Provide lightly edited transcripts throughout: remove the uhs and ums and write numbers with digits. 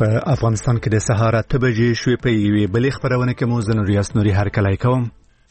په افغانستان کې د سهار 8 بجې شوې په یوې بلې خبرونه کې مو زه نوریاس نوري هرکلی کوم.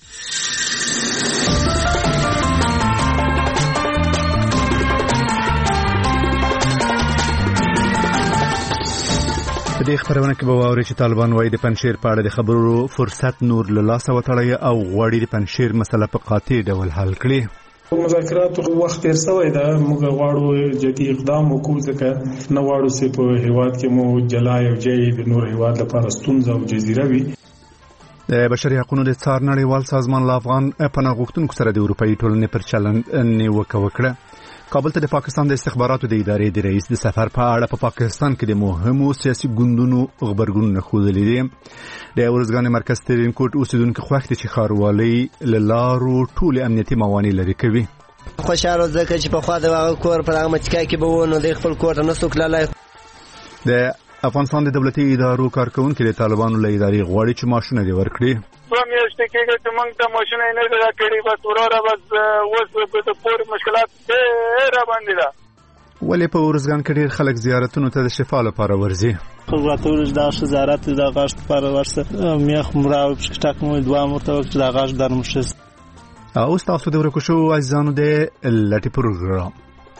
په دې خبرونه کې به واورئ چې طالبان وايي د پنجشیر په اړه د خبرو فرصت نور له لاسه وتړی او غواړي د پنجشیر مسله په قاطع ډول حل کړي. مذاکراتو وخت تیر شوی دا موږ غواړو جدي اقدام وکړو ځکه نه غواړو چې په هیواد کې مو جلای او جای د نور هیواد لپاره ستونزه او جزیره وي. د بشري حقوقو د څار نړیوال سازمان له افغان پناه غوښتونکو سره د اروپאי ټولنې پر چلند نیوکه وکړه. کابل ته د پاکستان د استخباراتو د ادارې د رئیس د سفر په اړه په پاکستان کې د مهمو سیاسي ګوندونو خبرګونونه ښودلي دي. د ورځګانې مرکز ترین کوټ اوسیدونکو خوښ دي چې ښاروالۍ له لارو ټولې امنیتي موانع لرې کوي. خوشاله ځکه چې په خوا د هغه کور پر هغه مچکا کې به ونه د خپل کور ته نسو کړلای. د افغانستان د دولتي ادارو کارکونکو د طالبانو له ادارې غواړي چې معاشونه دې ورکړي. میاشتې کېږي چې موږ ته ماشونه نه راکړي، بس وراره بس اوس په پورې مشکلات ډېره باندې ده. ولې په ورځګان کې ډېر خلک زیارتونو ته د شفا لپاره ورځي؟ خبراتورج دا زیارت د غاښ لپاره ورسه میخ مراو پښتاک مو دوه مرته وخت د غاښ درمشس. او تاسو د ورکو شو عزیزانو د لټي پروګرام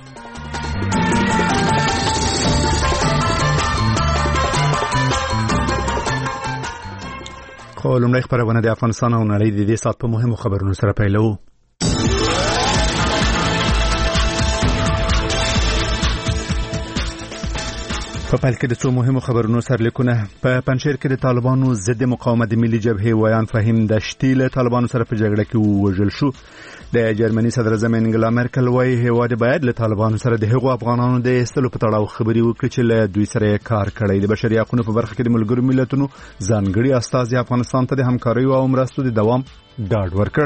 خو لومړی خبرونه د افغانستان او نړۍ د دې سات په مهمو خبرونو سره پیلو. په پیل کې د څو مهمو خبرونو سرلیکونه. په پنجشیر کې د طالبانو ضد مقاومت د ملي جبهې ویان فهیم دشتي له طالبانو سره په جګړه کې ووژل شو. د جرمني صدر اعظم انګلا مرکل وايي هیواد باید له طالبانو سره د هغو افغانانو د ایستلو په تړاو خبري وکړي چې له دوی سره کار کړي. د بشري حقوقو په برخه کې د ملګرو ملتونو ځانګړي استازي افغانستان ته د همکارۍ او مرستو د دوام ډاډ ورکړ.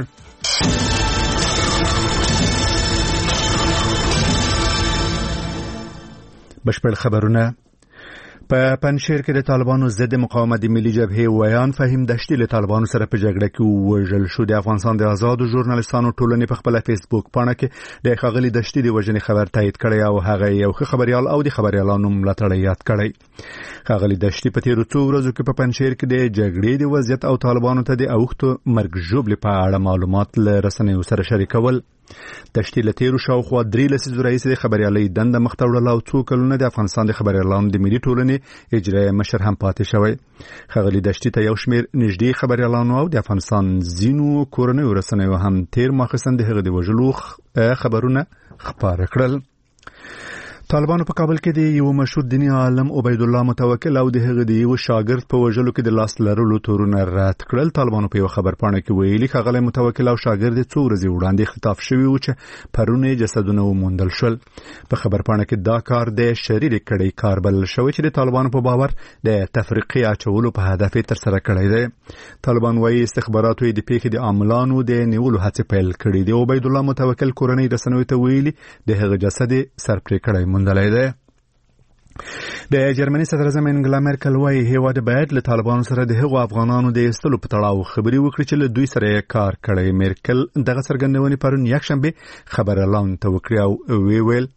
بشپړ خبرونه. په پنجشیر کې د طالبانو ضد مقاومت د ملي جبهې ویان فهیم دشتي له طالبانو سره په جګړه کې ووژل شو. د افغانستان د آزادو ژورنالستانو ټولنې په خپل فیسبوک پاڼه کې د ښاغلي دشتي د وژنې خبر تایید کړی او هغه یو ښه خبريال او د خبريالانو ملاتړ یاد کړی. ښاغلي دشتي په تیرو څو ورځو کې په پنجشیر کې د جګړې د وضعیت او طالبانو ته د اوښتو مرګ ژوبلې په اړه معلومات له رسنیو سره شریکول. دشتي له تیرو شاوخوا 3 لسیزو رئیس د خبريالۍ دنده مخ ته وړله او څو کلونه د افغانستان د خبريالانو د ملي ټولنې اجرایي مشر هم پاتې شوی. ښاغلي دشتي ته یو شمېر نږدې خبريالانو او د افغانستان ځینو کورنیو رسنیو هم تیر ماخستن د هغه د وژلو خبرونه خپاره کړل. طالبانو په کابل کې د یو مشهور دینی عالم عبید الله متوکل او د هغه د یو شاګرد په وژلو کې د لاس لرلو تورونه رد کړل. طالبانو په یو خبر پاڼه کې ویلي ښاغلی متوکل او شاګرد څو ورځې وړاندې خطاف شوي وو چې پرونه جسدونه وموندل شول. په خبر پاڼه کې دا کار د شریر کړي کار بلل شوی چې د طالبانو په باور د تفریقې اچولو په هدف تر سره کړی دی. طالبان وايي استخباراتو د پیښې د عاملانو د نیولو هڅه پیل کړې دي. عبید الله متوکل کورنۍ رسنیو ته ویلي د هغه جسد سر پرې کړی مندلای دی. د جرمني صدر اعظم انګلا مرکل وايي هیواد باید له طالبانو سره د هغو افغانانو د ایستلو په تړاو خبري وکړي چې له دوی سره کار کړي. مرکل دغه څرګندونې پرون یکشنبه خبريالانو ته وکړي او ویل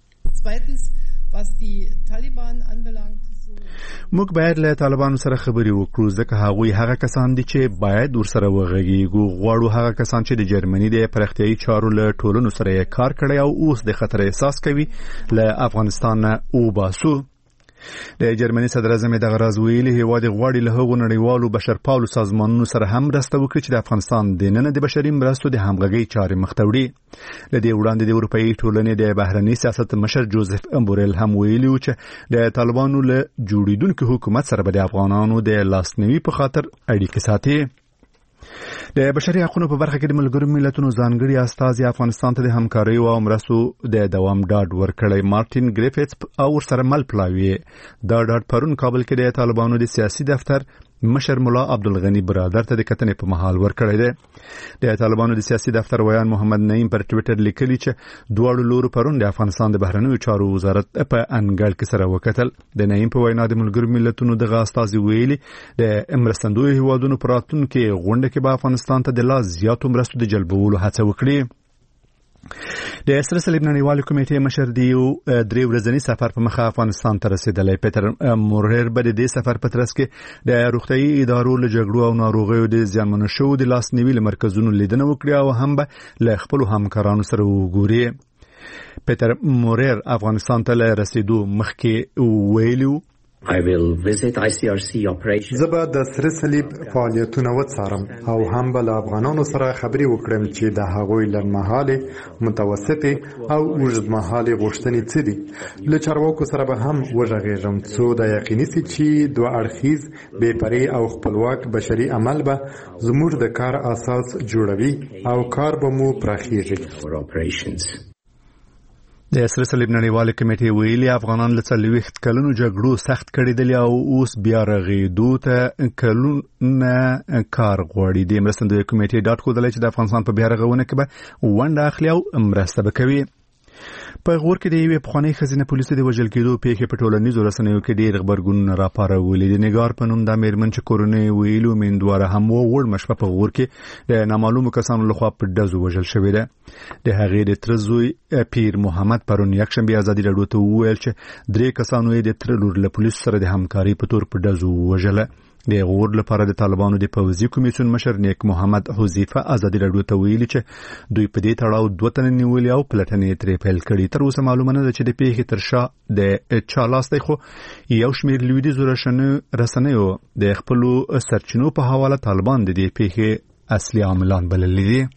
موږ باید له طالبانو سره خبري وکړو ځکه هغوی هغه کسان دي چې باید ورسره وغږیږو. غواړو هغه کسان چې د جرمني د پرختیایي چارو له ټولنو سره کار کړي او اوس د خطر احساس کوي له افغانستان وباسو. د جرمني صدر اعظم دغه راز ویلي هیواد غواړي له هغو نړیوالو بشرپالو سازمانونو سره هم مرسته وکړي چې د افغانستان د نن د بشري مرستو د همغږۍ چارې مخ ته وړي. له دې وړاندې د اروپאי ټولنې د بهرني سیاست مشر جوزف امبورل هم ویلي و چې د طالبانو له جوړیدونکو حکومت سره به د افغانانو د لاسنیوي په خاطر اړیکې ساتي. د بشري حقوقو په برخه کې د ملګرو ملتونو ځانګړي استازي افغانستان ته د همکارۍ او مرستو د دوام ډاډ ورکړی. مارټین ګریفټس او ورسره مل پلاوی دا ډاډ پرون کابل کې د طالبانو د سیاسي دفتر مشر مولا عبدالغنی برادر ته د کتنې په محل ورکړی دی. د طالبانو د سیاسي دفتر ویان محمد نعیم پر ټوئیټر لیکلی چې دواړو لورو پرون د افغانستان د بهرنیو چارو وزارت په انګړ کې سره وکتل. د نعیم په وینا د ملګرو ملتونو دغه استازي ویلي د مرستندوی هیوادونو په راتلونکي غونډه کې به افغانستان ته د لا زیاتو مرستو د جلبولو هڅه وکړي. د سره صلیب نړیوال کمیټې مشر دی 3 ورځنی سفر په مخه افغانستان ته رسیدلی. پیټر مورر به د سفر په ترڅ کې د روغتیايي ادارو له جګړو او ناروغیو د زیانمنو شوو د لاسنیوي مرکزونو لیدنه وکړي او هم به له خپل همکارانو سره وګوري. پیټر مورر افغانستان ته له رسیدو مخکې ویلو I will visit ICRC operations. زه به د سره صلیب فعالیتونه وڅارم او هم به له افغانانو سره خبرې وکړم چې د هغوی لنډمهالې، متوسطې او اوږدمهالې غوښتنې څه دي. له چارواکو سره به هم وغږیږم څو دا یقیني سي چې دوه اړخیز، بې پرې او خپلواک بشري عمل به زموږ د کار اساس جوړوي او کار به مو پراخیږي. د سره صلیب نړیوال کمیټې ویلي افغانان له 40 کلونو جګړو سخت کړي او اوس بیا رغېدو ته کلونه کار غواړي. د مرستندوی کمیټې ډاټ ښودلی چې د افغانستان په بیا رغونه کې به ونډه اخلي او مرسته به کوي. په غور کې د یوې پخوانۍ ښځینه پولیسو د وژل کېدو پیښې په ټولنیزو رسنیو کې ډېر غبرګونونه راپارولي. د نګار په نوم دا مېرمن چې کورنۍ ویلو میندواره هم وړمه شپه په غور کې د نامعلومو کسانو لخوا په ډزو وژل شوې ده. د هغې د تره زوی پیر محمد پرون یکشنبه ازادي راډیو ته وویل چې 3 کسانو یې د تره لور له پولیسو سره د همکاري په تور په ډزو وژله. د غور لپاره د طالبانو د پوځي کمیسیون مشر نیک محمد حذیفه ازادي راډیو ته ویلي چې دوی په دې تړاو 2 تنه نیولي او پلټنې ترې پیل کړي. تر اوسه معلومه نه ده چې د پیښې تر شا د چا لاس دی، خو یو شمېر لویدیځو رسنیو د خپلو سرچینو په حواله طالبان د دې پیښې اصلي عاملان بللي دي.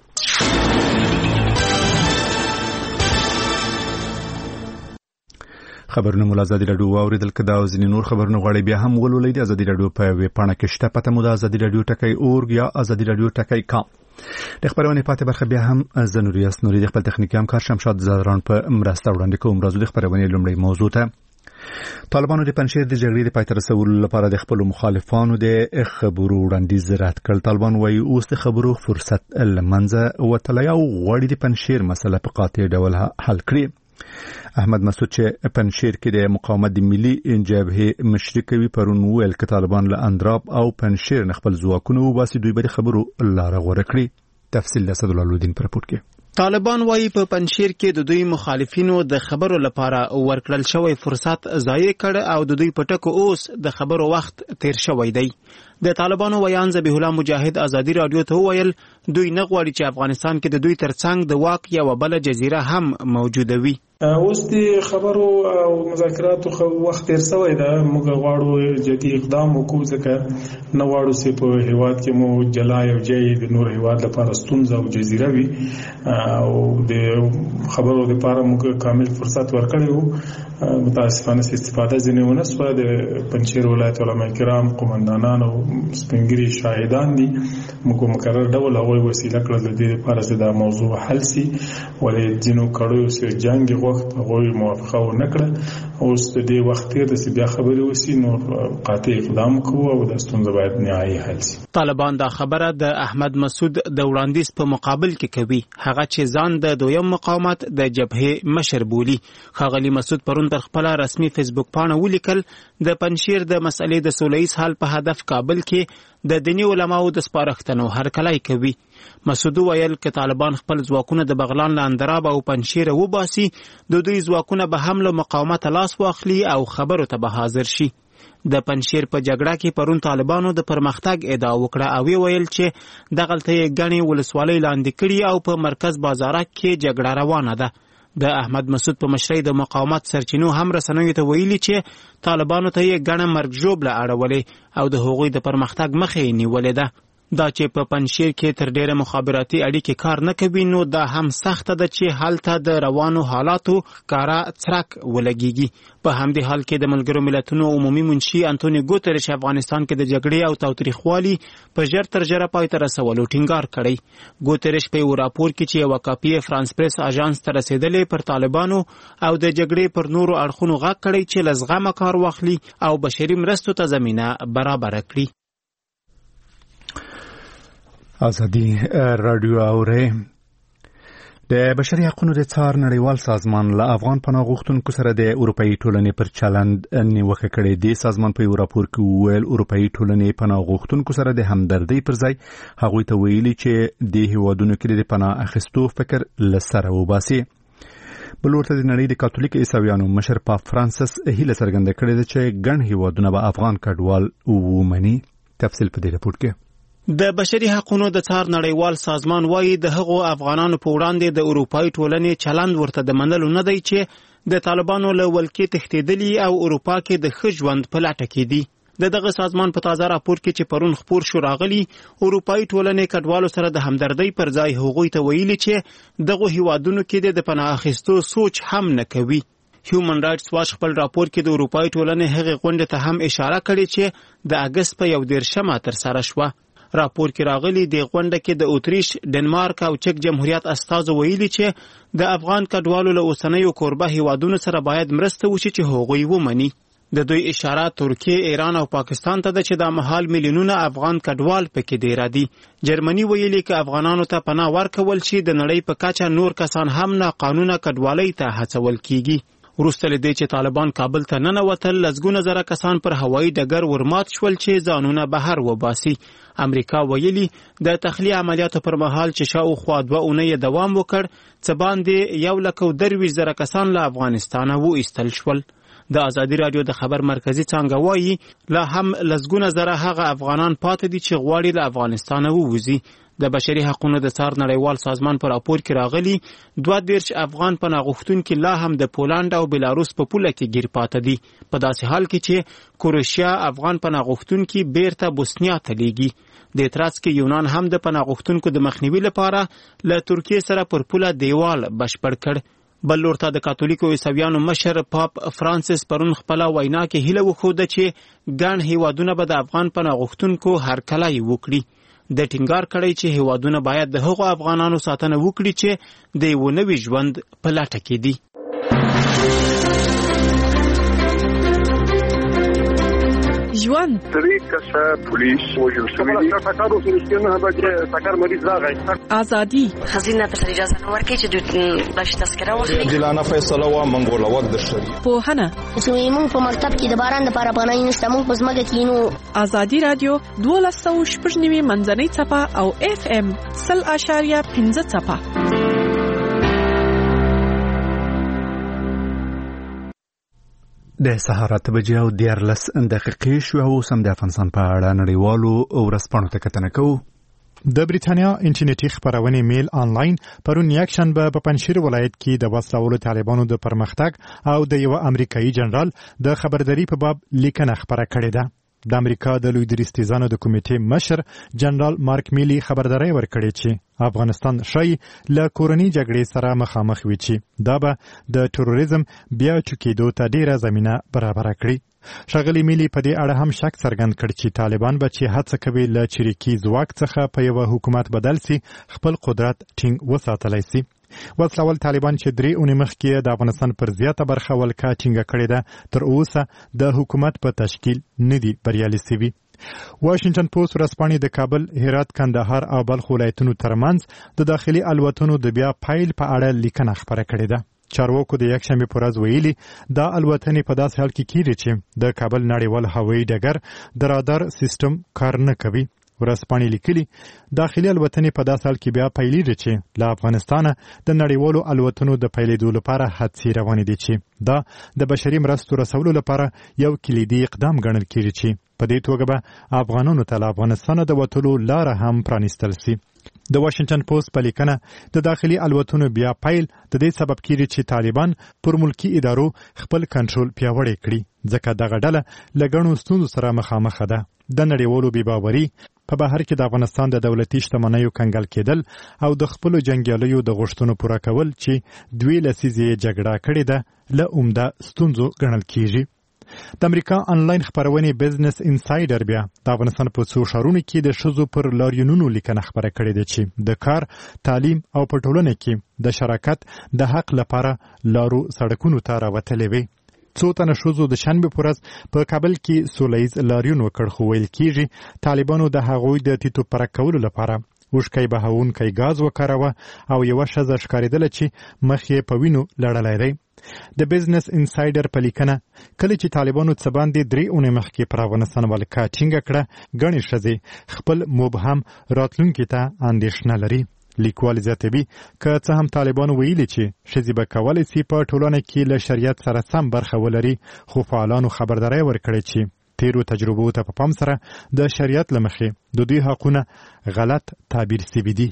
خبرونه مو ازادي راډیو واوریدل. کدا او ځینې نور خبرونه غواړي بیا هم ولولئ. د ازادي راډیو په ویب پاڼه کې شته. پته مو د ازادي راډیو .org یا ازادي راډیو .com. د خبرونې پاتې برخه بیا هم زنوریاس نوري د خپل تخنیکي همکار شمشاد زهران په مرسته وړاندې کوم. راځو د خبرونې لومړی موضوع ته. طالبانو د پنځیر د جګړې د پای ته رسولو لپاره د خپل مخالفانو د خبرو وړاندیز رد کړ. طالبان وايي اوس د خبرو فرصت لمنځه وتلی او غواړي د پنځیر مسله په قاطع ډول حل کړي. احمد مسعود چې پنځیر کې د مقاومت د ملي جبهې مشري کوي پرون ویل چې طالبان له اندراب او پنځیر نه خپل ځواکونه وباسي، دوی به خبرو لاره غوره کړي. تفصیل د اسد الله الدین پر رپورټ کې. طالبان وايي په پنځیر کې د دوی مخالفینو د خبرو لپاره ورکړل شوی فرصت ضایع کړ او د دوی په ټکو اوس د خبرو وخت تیر شوی دی. د طالبانو ویان ذبیح الله مجاهد ازادي راډیو ته وویل دوی نه غواړي چې افغانستان کې د دوی ترڅنګ د واک یو بل جزیره هم موجوده وي. اوس د خبرو او مذاکراتو وخت تیر شوی ده. موږ غواړو جدي اقدام وکړو ځکه نه غواړو چې په هیواد کې مو جلا یو ځای د نور هیواد لپاره ستونزه او جزیره وي او د خبرو لپاره موږ کامل فرصت ورکړی وو. متاسفانه استفاده ځینې ونه شوه. د پنځیر ولایت علما کرام، قومندانان او سپینګری شاهدان دي. موږ مقرر ډول هغوی وسیله کړه د دې لپاره چې دا موضوع حل سي، ولې ځینو کړیو چې جنګ وخت هغوی موافقه ونه کړه. اوس د دې وخت تیر د بیا خبرې وسی، نو قاطع اقدام کوو او د ستونزه باید نهایي حل سي. طالبان دا خبره د احمد مسعود د وړاندیز په مقابل کې کوي، هغه چې ځان د دویم مقاومت د جبهې مشر بولي. ښاغلي مسعود پرون پر خپل رسمي فیسبوک پاڼه ولیکل د پنځیر د مسلې د سولهییز حل په هدف کابل کې د دینی علماو د سپارښتنو هرکلی کوي. مسعود ویل چې طالبان خپل ځواکونه د بغلان له اندراب او پنځیر وباسي، د دوی ځواکونه به هم له مقاومت لاس واخلي او خبرو ته به حاضر شي. د پنځیر په جګړه کې پرون طالبانو د پرمختګ ادعا وکړه او ویل چې دغلته یې ګڼې ولسوالۍ لاندې کړي او په مرکز بازارک کې جګړه روانه ده. د احمد مسعود په مشرۍ د مقاومت سرچینو هم رسنیو ته ویلي چې طالبانو ته یې ګڼه مرګ ژوبله اړولې او د هغوی د پرمختګ مخه یې نیولې ده. دا چې په پنځیر کې تر ډیره مخابراتي اړیکې کار نه کوي، نو دا هم سخته ده چې هلته د روانو حالاتو ښکاره څرک ولګیږي. په همدې حال کې د ملګرو ملتونو عمومي منشي انټونیو ګوتریش افغانستان کې د جګړې او تاوتریخوالي په ژر تر ژره پای ته رسولو ټینګار کړی. ګوتریش په یو راپور کې چې یوه کاپي فرانس پریس اژانس ته رسېدلې پر طالبانو او د جګړې پر نورو اړخونو غږ کړی چې له زغمه کار واخلي او بشري مرستو ته زمینه برابره کړي. ازادي راډیو اورئ. د بشري حقوقو د څار نړیوال سازمان له افغان پناه غوښتونکو سره د اروپאי ټولنې پر چلند نیوکه کړې دی. سازمان په یو راپور کې وویل اروپאי ټولنې پناه غوښتونکو سره د همدردۍ پر ځای هغوی ته ویلي چې د هیوادونو کې د پناه اخیستو فکر له سره وباسي. بل ورته د نړۍ د کاتولیک عیسویانو مشر پاپ فرانسیس هیله څرګنده کړې ده چې ګڼ هیوادونه به افغان کډوال ومني. تفصیل په دې راپور کې. د بشري حقوقو د څار نړیوال سازمان وايي د هغو افغانانو په وړاندې د اروپאי ټولنې چلند ورته د منلو نه دی چې د طالبانو له ولکې تښتېدلي او اروپا کې د ښه ژوند په لټه کې دي. دغه سازمان په تازه راپور کې چې پرون خپور شو راغلی اروپאי ټولنې کډوالو سره د همدردۍ پر ځای هغوی ته ویلي چې دغه هیوادونو کې د پناه اخیستو سوچ هم نه کوي. هیومن رائټس واچ خپل راپور کې د اروپאי ټولنې هغې غونډې ته هم اشاره کړې چې د اګست په 11 ترسره شوه. راپور کې راغلی د غونډه کې د اتریش، ډنمارک او چک جمهوریت استازو ویلي چې د افغان کډوالو له اوسنیو کوربه هیوادونو سره باید مرسته وشي چې هغوی ومني. د دوی اشاره ترکیه، ایران او پاکستان ته ده چې د مهال میلیونونه افغان کډوال پکې ډیر دي. جرمني ویلي چې افغانانو ته پناه ورکول شي د نړۍ په کچه نور کسان هم نه قانونه کډوالۍ ته هڅول کیږي. وروسته له دې چې طالبان کابل ته ننوتل لسګونه زره کسان پر هوایي ډګر ورمات شول چې ځانونه بهر وباسي. امریکا ویلي د تخلیه عملیاتو پر مهال چې شاوخوا 2 اونۍ دوام وکړ څه باندې 123,000 کسان له افغانستانه وایستل شول. د ازادي رادیو د خبر مرکزی څانګه وایي لا هم لسګونه زره هغه افغانان پاتې دي چې غواړي له افغانستانه ووځي. د بشري حقوقو د څار نړیوال سازمان پر راپور کې راغلي 22 افغان پناه غوښتونکي لا هم د پولند او بلاروس په پوله کې گیر پاتې دي. په داسې حال کې چې کروشیا افغان پناه غوښتونکي بیرته بوسنیا ته لیږي. د اعتراض کې یونان هم د پناه غوښتونکو د مخنیوي لپاره له ترکیه سره پر پوله دیوال بشپړ کړ. بل لورته د کاتولیکو عیسویانو مشر پاپ فرانسیس پرون خپل وینا کې هیله وښوده چې ګڼ هیوادونه به د افغان پناه غوښتونکو هرکلی وکړي. د ټینګار کړی چې هیوادونه باید د هغو افغانانو ساتنه وکړي چې د یو نوي ژوند په لټه کې دي. ژوند درې کسه پولیس وژل شوي دي. ټکر وشو نه به چې ټکر مریض راغی. ازادي خزینه ته اجازه نه ورکړي چې د بش تذکره واخلي. جلانه فیصله وا منګول وخت د شری. پوهنه زموږ په مکتب کې د باران لپاره پناه نشته. موږ په ځمکه کې نو. ازادي رادیو 12.9 منځنۍ څپه او FM 0.5 څپه. د سهار 8 بجې او 14 دقیقې شو او سم د افغانستان په اړه نړیوالو ورځپاڼو ته کتنه کوو. د بریتانیا انټرنیټي خبرونه میل آنلاین پرون یکشنبه په پنځشیر ولایت کې د وسلوالو طالبانو د پرمختګ او د یو امریکایي جنرال د خبرداري په باب لیکنه خبره کړې ده. د امریکا د لوی درستیزانو د کمیټې مشر جنرال مارک میلی خبرداري ورکړې چې افغانستان شای له کورنۍ جګړې سره مخامخ وي چې دا به د تروریزم بیا ټوکېدو ته ډیره زمینه برابر کړي. ښاغلي میلی په دې اړه هم شک څرګند کړ چې طالبان به چې هڅه کوي له چریکي ځواک څخه په یو حکومت بدل سي خپل قدرت ټینګ وساتلی سي. وسلوال طالبان چې 3 اونۍ مخکې د افغانستان پر زیاته برخه ولکه ټینګه کړې ده تر اوسه د حکومت په تشکیل نه دي بریالي سوي. واشنگټن پوسټ ورځپاڼې د کابل، هرات، کندهار او بلخ ولایتونو ترمنځ د داخلي الوتنو د بیا پایل په اړه لیکنه خبره کړې ده. چارواکو د یکشنبه پر ورځ ویلي دا الوتنې په داسې حال کې کیږي چې د کابل نړیوال هوایي ډګر د رادار سیستم کار نه کوي. ورځپاڼې لیکلي داخلي الوتنې په داسې حال کې بیا پیلېږي چې له افغانستانه د نړیوالو الوتنو د پیلېدو لپاره هڅې روانې دي چې دا د بشري مرستو رسولو لپاره یو کلیدي اقدام ګڼل کېږي چې په دې توګه به افغانانو ته له افغانستانه د وتلو لاره هم پرانیستل سي. د واشنگټن پوسټ په لیکنه د داخلي الوتنو بیا پیل د دې سبب کېږي چې طالبان پر ملکی ادارو خپل کنټرول پیاوړی کړي ځکه دغه ډله له ګڼو ستونزو سره مخامخ ده. د نړیوالو بېباوري په بهر کې د افغانستان د دولتي شتمنیو کنګل کېدل او د خپلو جنګیالیو د غوښتنو پوره کول چې 2 لسیزې جګړه کړې ده له عمده ستونزو ګڼل کېږي. د امریکا آنلاین خبرونه بزنس انسایډر بیا د افغانستان په څو ښارونو کې د ښځو پر لاریونونو لیکنه خبره کړې ده چې د کار، تعلیم او په ټولنه کې د شراکت د حق لپاره لارو سړکونو ته راوتلې وي. څو تنه ښځو د شنبې په ورځ په کابل کې سوله ییز لاریون وکړ خو ویل کېږي طالبانو د هغوی د ټیټو پرک کولو لپاره وشکۍ بهونکی ګاز وکاروه او یوه ښځه ښکارېدله چې مخ یې په وینو لړلی دی. د بزنس انسایډر په لیکنه کله چې طالبانو څه باندې 3 اونۍ مخکې پر افغانستان ولکه ټینګه کړه، ګڼې ښځې خپل مبهم راتلونکي ته اندېښنه لري. لیکوال زیاتوي که څه هم طالبانو ویلي چې ښځې به کولی سي په ټولنه کې له شریعت سره سم برخه ولري، خو فعالانو خبرداری ورکړې چې تیرو تجربو ته په پام سره د شریعت له مخې د دوی حقونه غلط تعبیر سوي دي.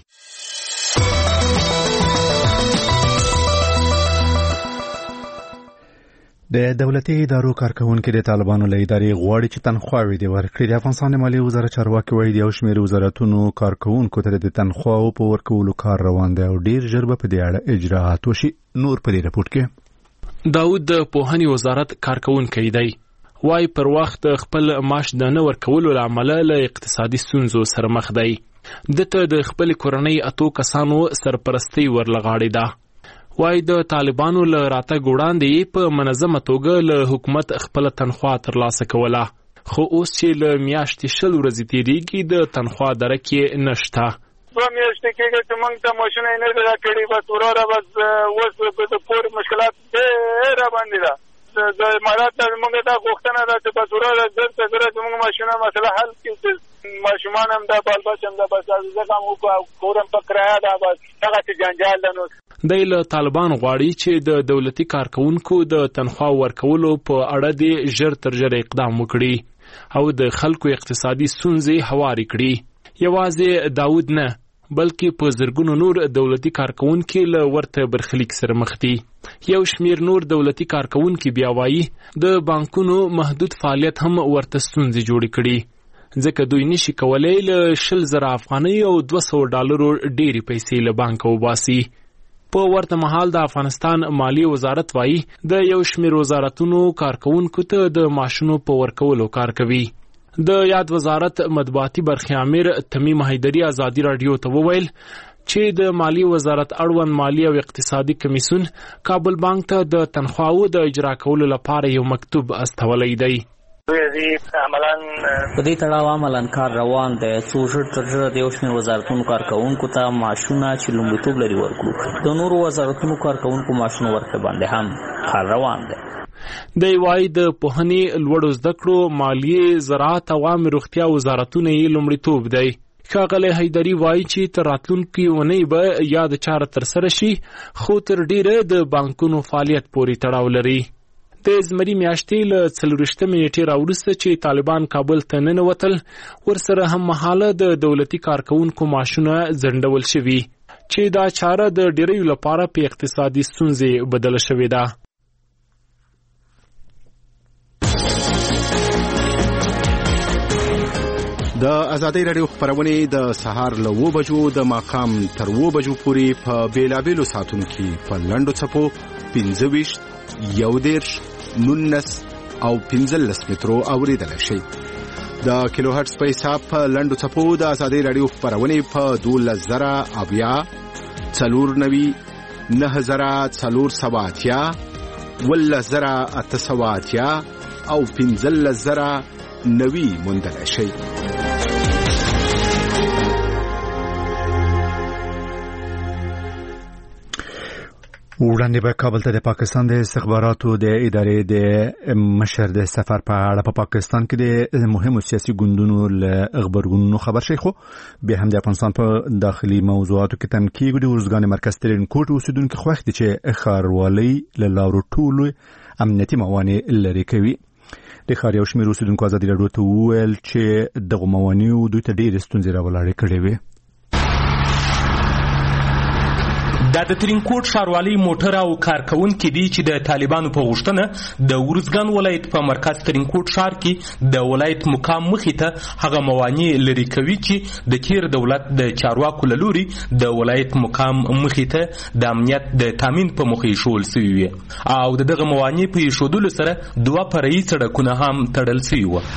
د دولتي ادارو کارکونکي د طالبانو له ادارې غواړي چې تنخواوې دې ورکړي. د افغانستان د مالیې وزارت چارواکي وایي د یو شمېر وزارتونو کارکونکو ته د تنخواو په ورکولو کار روان دی او ډېر ژر به په دې اړه اجراات وشي. نور په دې رپورټ کې داود د پوهنې وزارت کارکونکی دی، وایي پر وخت خپل معاش د نه ورکولو له امله له اقتصادي ستونزو سره مخ دی. دته د خپل کورنۍ 8 کسانو سرپرستي ورلغاړې ده. وای د طالبانو له راتګ وړاندې په منظمه توګه له حکومت خپل تنخوا ترلاسه کوله، خو اوس چې له میاشتې 20 ورځې تېرېږي د تنخوا درکې نشته. 2 میاشتې کېږي چې موږ ته ماشونه یې نه دي راکړي، بس وروره بس اوس د پورې مشکلات ډېره باندې ده. د امارات ته موږ دا غوښتنه ده چې بس وروره زر ته زره زموږ ماشونه مسله حل کړي، چې ماشومان هم ده، بال بچ هم ده، بس ځکه موږ کور هم په کرایه ده، بس هغسې جنجال ده. نو دی له طالبان غواړي چې د دولتي کارکونکو د تنخوا ورکولو په اړه د ژر تر ژره اقدام وکړي او د خلکو اقتصادي ستونزې هوارې کړي. یوازې داود نه بلکې په زرګونو نور دولتي کارکونکي له ورته برخلیک سره مخ دي. یو شمیر نور دولتي کارکونکي بیا وایي د بانکونو محدود فعالیت هم ورته ستونزې جوړې کړي، ځکه دوی نشي کولای له 20,000 افغانۍ او $200 ډېرې پیسې له بانکه وباسي. په ورته مهال د افغانستان مالیې وزارت وایي د یو شمیر وزارتونو کارکونکو ته د معاشونو په ورکولو کار کوي. د یاد وزارت مطبوعاتي برخې امیر تمیم حیدري ازادي رادیو ته وویل چې د مالیې وزارت اړوند مالی او اقتصادي کمیسیون کابل بانک ته د تنخواو د اجرا کولو لپاره یو مکتوب استولی دی. په دې تړاو عملاً کار روان دی، څو ژر تر ژره د یو شمېر وزارتونو کارکوونکو ته معاشونه چې لومړیتوب لري ورکړو. د نورو وزارتونو کارکوونکو معاشونه ورکړه باندې هم کار روان دی. دی وایي د پوهنې، لوړو زده کړو، مالیې، زراعت او عامې روغتیا وزارتونه یې لومړیتوب دی. ښاغلی حیدري وایي چې تر راتلونکې اونۍ به یاد چاره ترسره شي، خو تر ډېره د بانکونو فعالیت پورې تړاو لري. د زمري میاشتې له 40 نیټې راوروسته چې طالبان کابل ته ننوتل، ورسره هم مهاله د دولتي کارکوونکو معاشونه ځنډول شوي چې دا چاره د ډېریو لپاره په اقتصادي ستونزې بدله شوې ده. د ازادۍ راډیو خبرونه د سهار له 9 بجو د ماښام تر 9 بجو پورې په بیلابیلو ساعتونو کې په لنډو څپو 25 11 19 او 15 مترو اوریدل شي. د کیلو هرتز په حساب په لنډو څپو د ازادۍ راډیو خبرونه په 12000 490 9470 10880 او 15090 موندل شي. وړاندې به کابل ته د پاکستان د استخباراتو د ادارې د مشر د سفر په اړه په پاکستان کې د مهمو سیاسي ګوندونو له خبرګونونو خبر شي، خو بیا هم د افغانستان په داخلي موضوعاتو کې تنقید د ورزګان مرکز ترین کوټ اوسیدونکو خوښ دي چې ښاروالۍ له لارو ټولو امنیتي موانع لري کوي. د ښار یو شمېر اوسیدونکو ازادي راډیو ته وویل چې دغه موانعو دوی ته ډېرې ستونزې راولاړې کړې وې. دا د ترینکوټ ښاروالۍ موټر او کارکونکي دي چې د طالبانو په غوښتنه د ورزګان ولایت په مرکز ترینکوټ ښار کې د ولایت مقام مخې ته هغه موانع لري کوي چې د تیر دولت د چارواکو له لوري د ولایت مقام مخې ته د امنیت د تامین په موخه ایښودل شوي وي او دغه موانع په ایښودلو سره 2 فرعي سړکونه هم تړل شوي وو.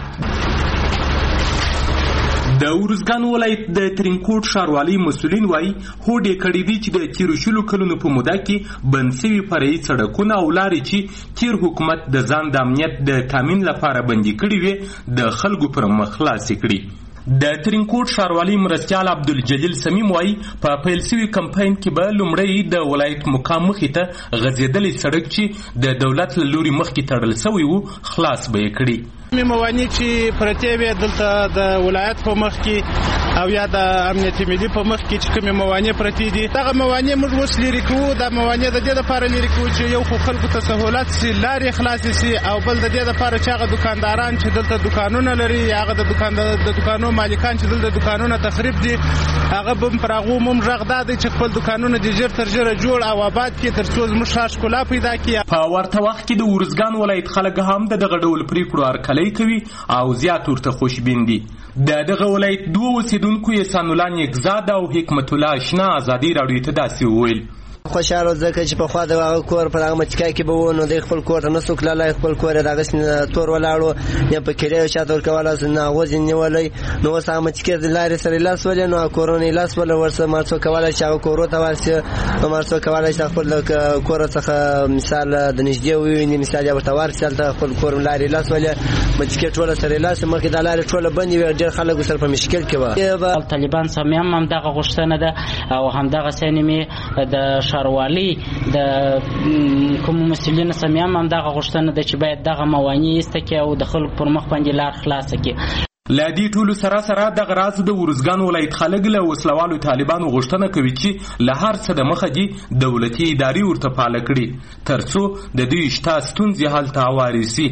د ورزګان ولایت د ترینکوټ ښاروالۍ مسؤلین وایي هوډې کړې دي چې د تیرو 20 کلونو په موده کې بند شوي فرعي سړکونه او لارې چې تیر حکومت د ځان د امنیت د تامین لپاره بندي کړي وي د خلکو پر مخ خلاصې کړي. د ترینکوټ ښاروالي مرستیال عبدالجلیل سمیم وایي په پیل شوي کمپاین کې به لومړی د ولایت مقام مخې ته غځېدلی سړک چې د دولت له لوري مخکې تړل شوی و خلاص به یې کړي. موانع چې پرتې وي دلته د ولایت په مخ کې او یا د امنیتي ملي په مخ کې چې کومې موانع پرتې دي دغه موانع موږ اوس لرې کوو. دا موانع د دې لپاره لرې کوو چې یو خو خلکو ته سهولت شي، لارې خلاصې شي، او بل د دې لپاره چې هغه دکانداران چې دلته دکانونه لري یا هغه د دکانو مالکان چې دلته دکانونه تخریب دي هغه به پر هغو هم غږ دا دی چې خپل دکانونه دې ژر تر ژره جوړ او آباد کړي تر څو زموږ ښار ښکلا پیدا کړي. په ورته وخت کې د ارزګان ولایت خلک هم د دغه ډول پریکړو هرکلی کوي او زیات ورته خوشبین دي. د دغه ولایت دوه اوسیدونکو احسان الله نیکزاد او حکمت الله اشنا ازادي راډیو ته داسې وویل: خوشاله ځکه چې په خوا د هغه کور په هغه مچکای کې به و نو د خپل کور ته نه څوک لالی خپل کور یې دغسې تور ولاړ یا په کرایه چاته ورکولی نه هغوز یې نیولی نو اوس هغه مچکې د لارې سره یې لاس ولې نو هغه کورونه یې لاس ولې ورسره مارڅو کولی چې هغه کورو ته ورسي نو مارڅو کولی چې خپل د کور څخه مثال د نږدې وویني مثال یا ورته ورسي هلته خپل کور لارې لاس ولې مچکې ټوله سره یې لاس مخکې دا لارې ټوله بندې وي ډېر خلک ورسره په مشکل کې وه. طالبان سمیان هم دغه غوښتنه ده او همدغسې مې د ښاروالۍ د کوم مسؤلینو سمیان هم دغه غوښتنه ده چې باید دغه موانع ایسته کړي او د خلکو پر مخ باندې لار خلاصه کړي. له دې ټولو سره دغه راز د ارزګان ولایت خلک له وسلوالو طالبانو غوښتنه کوي چې له هر څه د مخه دي دولتي ادارې ورته فعاله کړي تر څو د دوی شته ستونزې حل ته هوارې شي.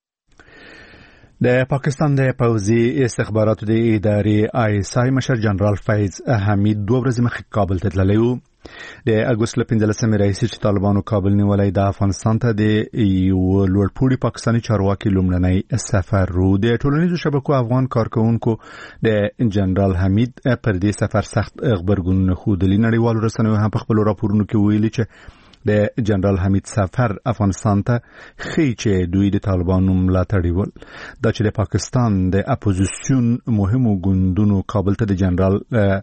د پاکستان د پوځي استخباراتو د ادارې ISI مشر جنرال فیض حمید 2 ورځې مخکې کابل ته تللی و. د اګوست له 15 راهیسې چې طالبانو کابل نیولی د افغانستان ته د یو لوړپوړي پاکستاني چارواکي لومړنی سفر و. د ټولنیزو شبکو افغان کارکوونکو د جنرال حمید پر دې سفر سخت غبرګونونه ښودلي. نړیوالو رسنیو هم په خپلو راپورونو کې ویلي چې د جنرال حمید سفر افغانستان ته ښیي چې دوی د طالبانو ملاتړي ول. دا چې د پاکستان د اپوزیسیون مهمو ګوندونو کابل ته د جنرال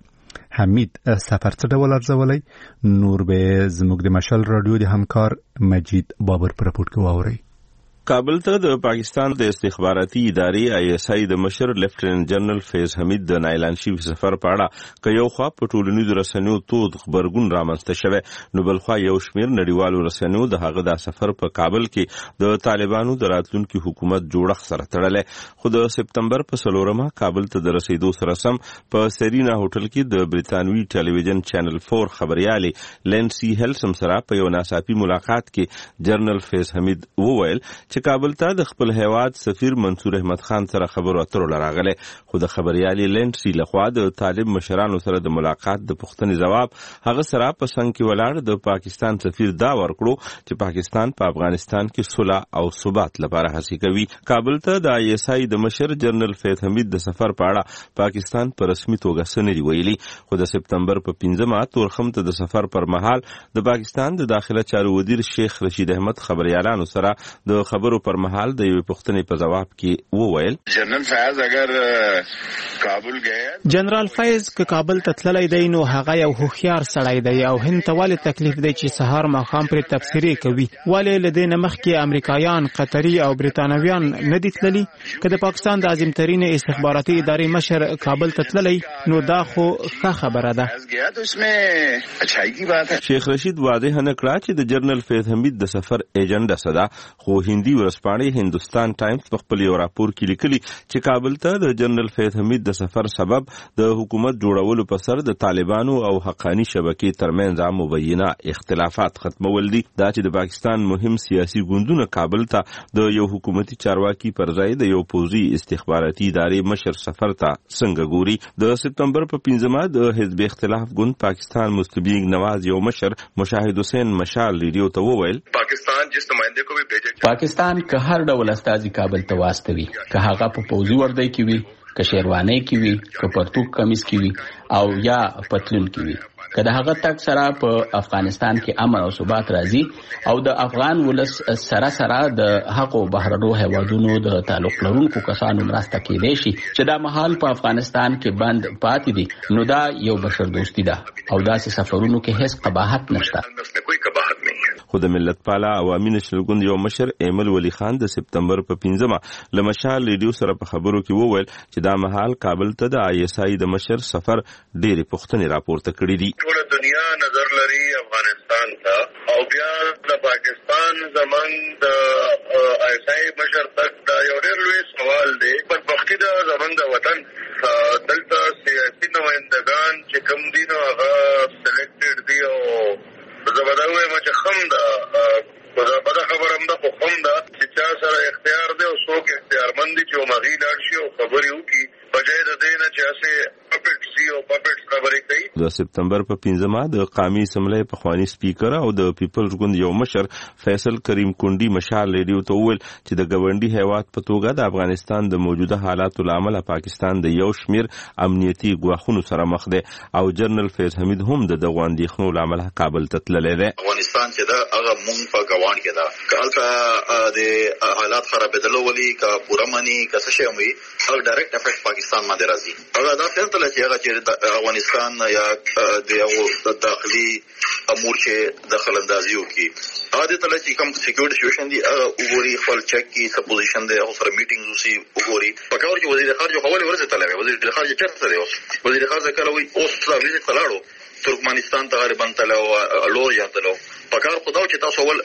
حمید سفر څه ډول ارزولی نور به زموږ د مشال رادیو د همکار مجید بابر پر راپورټ کې واورئ. کابل ته د پاکستان د استخباراتي ادارې ISI د مشر لیفټیننټ جنرال فیض حمید د اعلان شوي سفر په اړه که یو خوا په ټولنیزو رسنیو تود خبرګون رامنځته شوی نو بل خوا یو شمېر نړیوالو رسنیو د هغه د سفر په کابل کې د طالبانو د راتلونکي حکومت جوړښت سره تړلی. خو د سپتمبر په 4 کابل ته د رسیدو سره سم په سرینا هوټل کې د بریتانوي ټلویزیون چینل 4 خبريالې لینسي هیلسم سره په یو ناڅاپي ملاقات کې جنرال فیض حمید وویل چې کابل ته د خپل هیواد سفیر منصور احمد خان سره خبرو اترو لراغله. خو د خبريالې لینسي لخوا د طالب مشرانو سره د ملاقات د پوښتنې جواب هغه سره په څنګ کې ولاړ د پاکستان سفیر دا ورکړو چې پاکستان په افغانستان کې صلح او ثبات لپاره هڅې کوي. کابل ته د ISI د مشر جنرال فیض حمید د سفر په اړه پاکستان په رسمي توګه څه نه دی ویلي. خو د سپتمبر په 15 تورخم ته د سفر پر مهال د پاکستان د داخله چارو وزیر شیخ رشید احمد خبريالانو سره د خبرو پر مهال د یوې پوښتنې په جواب کې وویل: جنرال فیض اگر کابل گئے جنرال فیض که کابل ته تللی دی نو هغه یو هوښیار سړی دی او هند ته ولې تکلیف دی چې سهار ماښام پرې تبصرې کوي. ولې له دې نه مخکې امریکایان، قطري او بریتانویان نه دي تللي؟ که د پاکستان د عظیمترین استخباراتي ادارې مشر کابل ته تللی نو دا خو ښه خبره ده. شیخ رشید واضح نه کړه چې د جنرال فیض حمید د سفر ایجنډا څه ده. خو هندي ورځپاڼې هندوستان ټایمز په خپل یو راپور کې لیکلي چې کابل ته د جنرال فیض حمید د سفر سبب د حکومت جوړولو په سر د طالبانو او حقانی شبکې ترمنځ مبینه اختلافات ختمول دي. دا چې د پاکستان مهم سیاسي ګوندونه کابل ته د یو حکومتي چارواکي پر ځای د یو پوځي استخباراتي ادارې مشر سفر ته څنګه ګوري. د سپتمبر په 15 د حزب اختلاف ګوند پاکستان مسلم لیگ نواز یو مشر مشاهد حسین مشال ریډیو ته وویل: پاکستان جس نمائندے کو بھی بھیجے پاکستان که هر ډول استازي کابل ته واستوي، که هغه په پوځي وردی کې وي، که شیروانی کې وي، که پرتوک کمیس کې وي او یا پتلون کې وي، که د هغه تک سره په افغانستان کې امن او ثبات راځي او د افغان ولس سره د حقو بهرنو هیوادونو د تعلق لرونکو کسانو مرسته کېدای شي چې دا مهال په افغانستان کې بند پاتې دي نو دا یو بشردوستي ده او داسې سفرونو کې هیڅ قباحت نشته. خو د ملت پالا عوامي نشنل ګوند یو مشر ایمل ولی خان د سپتمبر په 15 لمشال ریډیو سره په خبرو کې وویل چې دا مهال کابل ته د آی اس آی د مشر سفر ډېری پوښتنې راپورته کړې دي. ټول دنیا نظر لري افغانستان ته او بیا د پاکستان زمنګ د آی اس آی مشر تک دا یو ډېر لوی سوال دی. پر وخت دا زمنګ د وطن دلته سیاسي نمائندگان چې کوم دي نو هغه سلیکټډ دي او زبردوی مچ خم دا بدا خبر هم دا خو خم دا چې چا سره اختیار دی او څوک اختیارمند دي چې مغی لاړ شي او خبرې وکړي بجای د دې نه چې اسې پپټس دي او پپټس خبرې کوي. د سپتمبر په 15 د قومي اسمبلی پخوانی سپیکر او د پیپلز ګوند یو مشر فیصل کریم کونډي مشال ریډیو ته وویل چې د ګاونډي هیواد په توګه د افغانستان د موجوده حالاتو لامل پاکستان د یو شمیر امنیتي ګواښونو سره مخ دی او جنرال فیض حمید هم د دغه اندېښنو لامل کابل ته تللی دی. افغانستان چې دا هغه مونږ په ګاوند کې دا کله د حالات خرابېدلو ولي کا پوره مانی کا څه شي وي هغه ډایرکټ افیکټ پاکستان باندې راځي. هغه دا څنګه چې هغه چې افغانستان یا د داخلي امور چې دخل اندازي وکړي هغه د تل چې کوم سکیورټي سچویشن دی هغه وګوري خپل چک کی سپوزیشن دی او سره میټینګز وسی وګوري په کار کې وزیر خارجه خپل ورسته تلوي وزیر خارجه چرته دی وزیر خارجه کله وي اوس لا ویزه کلاړو ترکمنستان ته غربن تلو لور یاتلو پکار خداو چې تاسو ول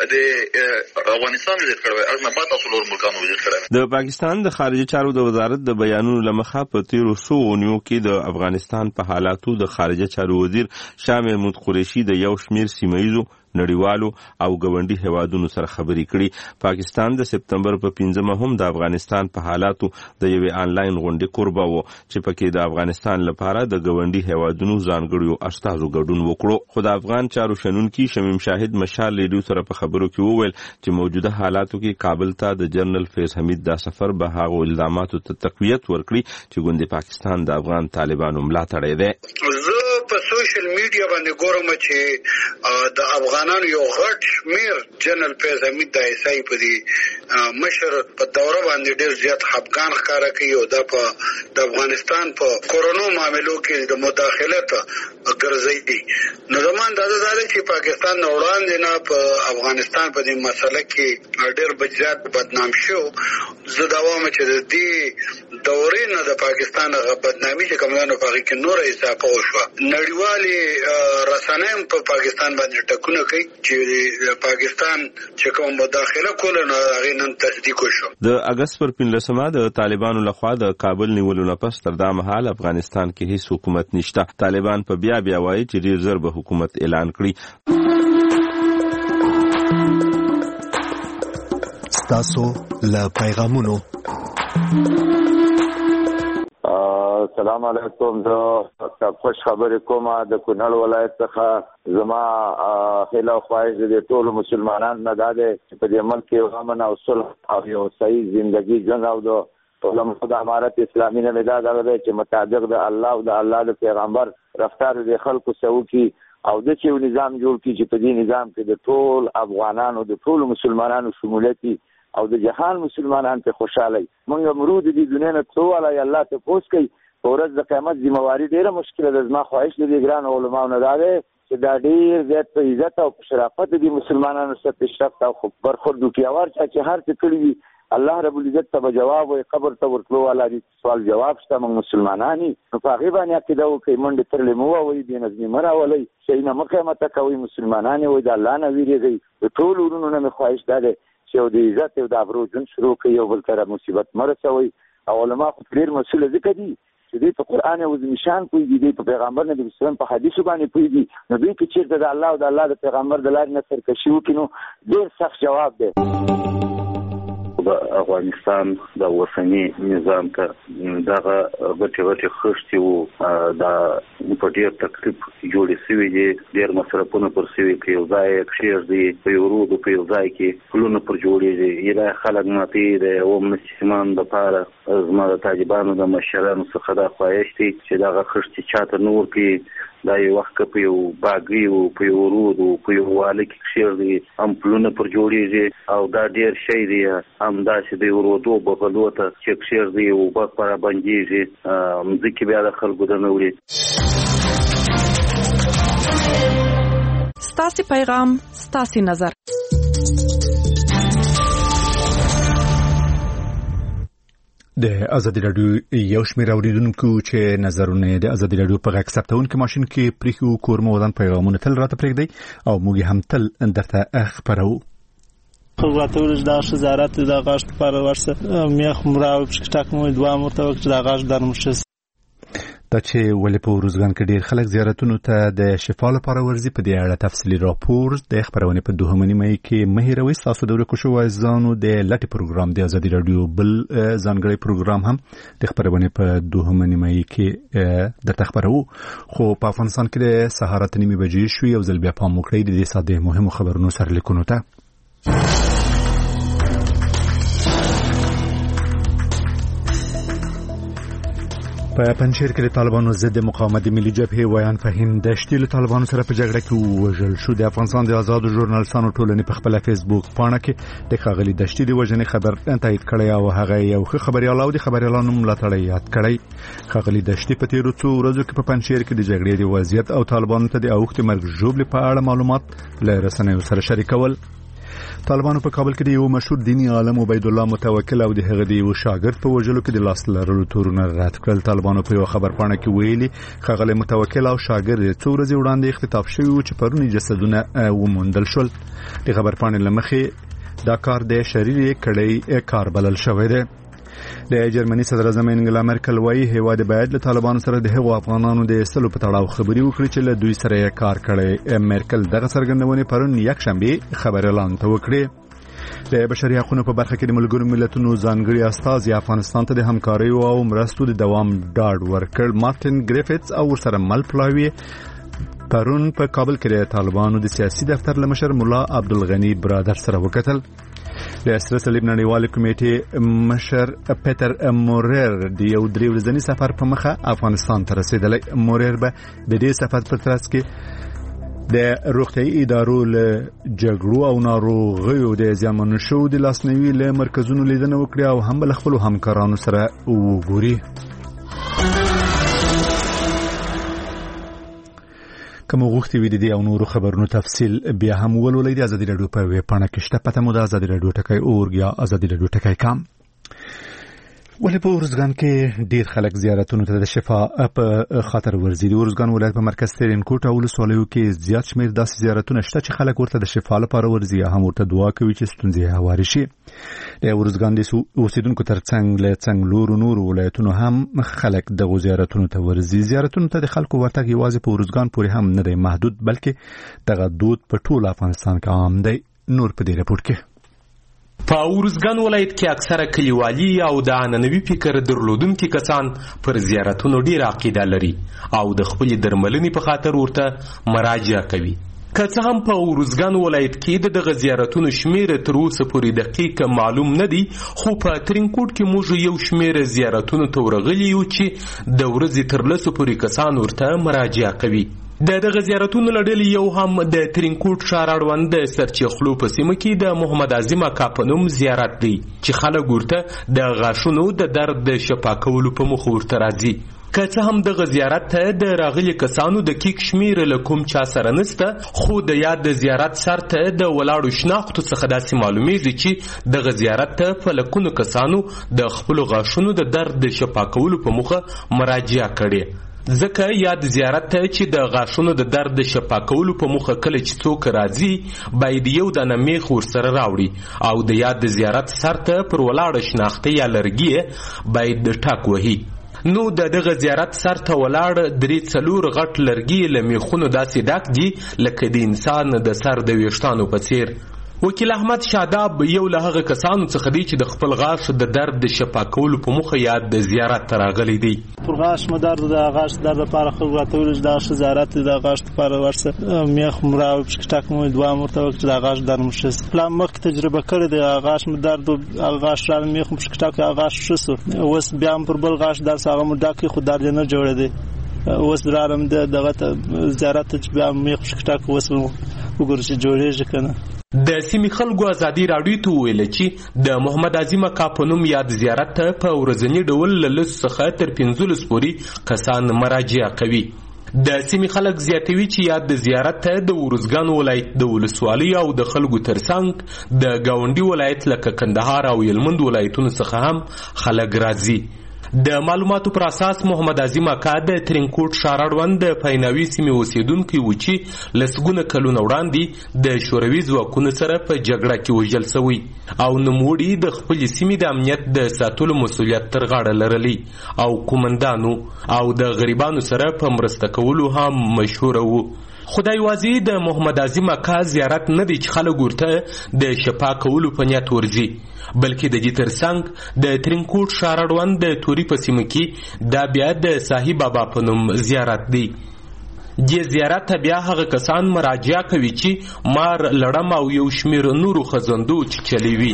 د افغانستان وزیر کړو ازمه با تاسو لور ملکانو وزیر کړو. د پاکستان د خارجه چارو د وزارت د بیانونو لمخه په 1300 کې د افغانستان په حالاتو د خارجه چارو وزیر شاه محمود قریشي د یو شمیر سیمایزو نړیوالو او ګاونډي هیوادونو سره خبرې کړي. پاکستان د سپتمبر په 15 هم د افغانستان په حالاتو د یوې آنلاین غونډې قربا و چې پکې د افغانستان لپاره د ګاونډي هیوادونو ځانګړو استازو ګډون وکړو. خو د افغان چارو شنونکي شمیم شاهد مشال ریډیو سره په خبرو کې وویل چې موجوده حالاتو کې کابل ته د جنرال فیض حمید دا سفر به هغه الزاماتو ته تقویت ورکړي چې ګوندې پاکستان د افغان طالبانو ملاتړی دی. زه په سوشل میډیا باندې ګورم چې د افغانانو یو غټ شمیر جنرال فیض حمید د ایسای په دی مشر په دوره باندې ډیر زیات خپګان ښکارا کوي او د افغانستان په کورونا معاملو کې د مداخلت ګرځي دي. نو زمون دا چې پاکستان نه وړاندې نه په افغانستان په دې مسله کې ډیر بجات بدنام شو. زه دا وایم چې د دې دورې نه د پاکستان غ بدنامي چې کومانو په کې نور اضافه وشو. نړیوالې رسنۍ په پاکستان باندې ټکونه کوي چې پاکستان چې کوم مداخله کوله نو هغه نن تصدیق وشو. د اگست پر 15 د طالبانو لخوا د کابل نیولو نه پس تر دا مهال افغانستان کې هیڅ حکومت نشته. طالبان په بیا وایي چې ډیر زر به حکومت اعلان کړي. ستاسو له پیغامونو السلام علیکم. زه خوش خبرې کوم د کونړ ولایت څخه. زما خلاف خواهش د ټولو مسلمانانو نه دا دی چې په دې ملک کې امن او صلح او یو صحیح ژوندګي ژوند او د علماء د امارت اسلامي نه دا دی چې مطابق د الله او د الله د پیغمبر رفتار د خلکو سوي کی او د چې نظام جوړ کی چې په دې نظام کې د ټول افغانانو د ټول مسلمانانو شمولیت او د جهان مسلمانان ته خوشاله. موږ مرود دي دنیا نه ټول الله ته پوس کوي. ورځ د قیامت ذمہواری ډیره مشکله ده. زما خواهش لري ګران علماء نه داده چې دا ډیر زیات په عزت او شرافت دي مسلمانانو سره پیشرفت او برخورد وکړي. اور چې هر څه کړی وي الله رب العزت ته جواب وي. قبر ته ورتلو والا دي سوال جواب شته. موږ مسلمانانی نو په هغه باندې عقیده وکړي. منډه ترلې مو وي بي نظمي مراولي شي نه مقامت کوي. مسلمانانی وي د الله نه ویریږي. د ټول ورونو نه خواهش ده چې د عزت او د ابرو جن شروع کوي او بل تر مصیبت مرسوي. او علماء ډیر مسؤل ذکر دي چې دوی په قرآن او نشان پوهیږي، دوی په پیغمبر نبی اسلام په حدیثو باندې پوهیږي. نو دوی چې چیرته د الله او د الله د پیغمبر د لارې نه سرکشي وکړي نو ډیر سخت جواب دی. افغانستان د اوسنی نظام ته دغه غټي خښتي وو د په ډیر تکلیف جوړې شوې دي. ډیر مصرفونه پر شوي کې یو ځای کښیر دي په یو ورود په یو ځای کې پلونه پر جوړېږي. یلا خلک ماتي د یو مسلمان د پاره زما د طالبانو د مشرانو څخه دا خواهش دي چې دغه خښتي چاته نور کې دا یو وخت په یو باغي او په یو ورود او په یو واله کې کښیر دي هم پلونه پر جوړېږي او دا ډیر شي دي هم دا چې د ورودو په بلوته چې کښیر دي او په پر باندې مځکه بیا د خلکو د نوري. ستاسو پیغام ستاسو نظر. د ازادي رادیو یو شمېر اوریدونکو چې نظرونه د ازادي رادیو په غږ ثبتونکو ماشين کې پریښو کورمو ودان پیغامونه تل راته پرېږدي او موږ هم تل درته خبرو. خبراتورج دا شزارت دا غاش پر ورسه میخ مراو پښتاک مو دوه مرتبه چې دا غاش درمشس دا چې ولې په روزګان کې ډیر خلک زیارتونو ته د شفا لپاره ورځي. په دې اړه تفصیلي راپور د خبرونه په 2 مې کې مهیروي تاسو د ورکو شو ځانو د لټي پروګرام د ازادي رادیو بل ځانګړي پروګرام هم د خبرونه په 2 مې کې د تخبرو. خو په افغانستان کې د سهار 9 بجې شوې او ځل بیا په موکړې د دې ساده مهمو خبرونو سره لیکونو ته په پنځیر کې د طالبانو ضد مقاومت ملي جبهه ویان فهیم دشتي له طالبانو سره په جګړه کې وژل شو. د افغانستان د آزادو ژورنالستانو ټولنې په خپل فیسبوک پاڼه کې د خاغلی دشتي د وژنې خبر تایید کړی او هغه یو خبريال او د خبريالانو ملاتړ یاد کړی. خاغلی دشتي په تیرو څو ورځو کې په پنځیر کې د جګړې د وضعیت او طالبانو ته د اوخت مرګ ژوبل په اړه معلومات له رسنیو سره شریکول. طالبانو په کابل کې د یو مشهور دینی عالم عبید الله متوکل او د هغه د یو شاګرد په وژلو کې د لاس لرلو تورونه رد کړل. طالبانو په یو خبر پاڼه کې ویلي خغل متوکل او شاګرد څو ورځې وړاندې اختطاف شوی او چې پرونی جسدونه وموندل شول. د خبر پاڼې لمخې دا کار د شرعي کړي کار بلل شوی دی. د جرمني صدر اعظم انګلا مرکل وايي هیواد باید له طالبانو سره د هغو افغانانو د سلو په تړاو خبري وکړي چې له دوی سره کار کړي. مرکل دغه څرګندونه پرون یک شنبه خبريالانو ته وکړي. د بشري حقوقو په برخه کې د ملګرو ملتونو ځانګړي استازي افغانستان ته د همکاري او مرستو د دوام ډاډ ورکړ. مارټین ګریفټس او ورسره مل پلاوی پرون په کابل کې د طالبانو د سیاسي دفتر لمشر مولا عبدالغنی برادر سره وکتل. د سره صلیب نړیوال کمیټې مشر پیټر مورر د یو درې ورځنی سفر په مخه افغانستان ته رسیدلی. مورر به د دې سفر په ترڅ کې د روغتیايي ادارو له جګړو او ناروغیو د زیانمنو شوو د لاسنیوي له مرکزونو لیدنه وکړي او هم بل خپل همکارانو سره وګوري. کوم وغوښتي وي د او نورو خبرونو تفصیل بیا هم ولولئ. د ازادي رادیو په ویب پاڼه کې شته. پته مو د ازادي رادیو ټکی اورګ یا ازادي رادیو ټکی کام. ولې په ورزګان کې ډیر خلک زیارتونو ته د شفا په خاطر ورځي. د ورزګان ولایت په مرکز ترینکوټ او ولسوالیو کې زیات شمیر داسې زیارتونه شته چې خلک ورته د شفا لپاره ورځي هم ورته دعا کوي چې ستونزې هواري شي. د ورزګان د اوسیدونکو ترڅنګ له څنګ نور ولایتونو هم خلک د زیارتونو ته ورځي. زیارتونو ته د خلکو ورتګ یوازې په ورزګان پورې هم نه دی محدود بلکې دغه دود په ټول افغانستان کې عام دی. نور په دې رپورت کې په ورزګان ولایت کې اکثره کلیوالي او د عنعنوي فکر درلودونکي کسان پر زیارتونو ډیر عقیده لري او د خپل درملنې په خاطر ورته مراجعه کوي. که څه هم په ورزګان ولایت کې دغه زیارتونو شمیر تر اوسه پورې دقیق معلوم نه دی، خو په ترینکوټ کې موږ یو شمیر زیارتونو ته ورغلي یو چې د ورځې تر لسو پورې کسان ورته مراجعه کوي. دغه زیارتونو لړلې یو هم د ترینکوټ ښار اړوند د سرچخلو په سیمه کې د محمد اعظم اکا په نوم زیارت دی چې خلک ورته د غاښونو د درد د شفا کولو په موخه ورته راځي. که څه هم دغه زیارت ته د راغلي کسانو دقیق شمیر له کوم چا سره نسته، خو د یاد د زیارت سر ته د ولاړو شناختو څخه داسې معلومیږي چې دغه زیارت ته په لکونو کسانو د خپلو غاښونو د درد د شفا کولو په موخه مراجعه کړې. ځکه یاد زیارت ته چې د غاښونو د درد د شفا کولو په موخه کله چې څوک راځي باید یو دانه میخ ورسره راوړي او د یاد د زیارت سر ته پر ولاړه شناخته یا لرګي باید ټاک وهي. نو دغه زیارت سر ته ولاړ 3-4 غټ لرګي له میخونو داسې ډک دي لکه د انسان د سر د ویښتانو په څیر. وکیل احمد شاداب یو له هغه کسانو څخه دی چې د خپل غاښ د درد د شفا کولو په موخه یاد د زیارت ته راغلی دی. پر غاښ مو درد د غاښ درد لپاره خلک راته ویل چې دا زیارت د غاښ لپاره ورسه میخ مراو پښتاک مو دوه مرتبه چې د غاښ درد مشس پلان مخ تجربه کړې د غاښ مو درد او غاښ را میخ پښتاک غاښ شسو اوس بیا پر بل غاښ درد هغه مو ډاکې خو درد نه جوړې دی. اوس درارم دغه زیارت چې بیا میخ پښتاک اوس وګورئ چې جوړېږي کنه. د سیمې خلکو ازادي راډیو ته ویل چې د محمد اعظم اکا په نوم یاد زیارت ته په ورځني ډول له 10 څخه تر 15 پورې کسان مراجعه کوي. د سیمې خلک زیاتوي چې یاد د زیارت ته د ارزګان ولایت د ولسوالۍ او د خلکو ترڅنګ د ګاونډي ولایت لکه کندهار او هلمند ولایتونو څخه هم خلک راځي. د معلوماتو پر اساس محمد عظیم اکا د ترینکوټ ښار اړوند د پیناوي سیمې اوسیدونکی و چې لسګونه کلونه وړاندې د شوروي ځواکونو سره په جګړه کې وژل شوی او نوموړي د خپلې سیمې د امنیت د ساتلو مسؤلیت تر غاړه لرلی او کومندانو او د غریبانو سره په مرسته کولو هم مشهور وو. خدای واځي د محمد عظیم اکا زیارت نه دی چې خلک ورته د شفا کولو په نیت ورځي، بلکې د دې ترڅنګ د ترینکوټ ښار اړوند د توري په سیمه کې دا بیا د صاحب بابا په نوم زیارت دی. دې زیارت ته بیا هغه کسان مراجعه کوي چې مار لړم او یو شمیر نورو خزندو چې چلیوي.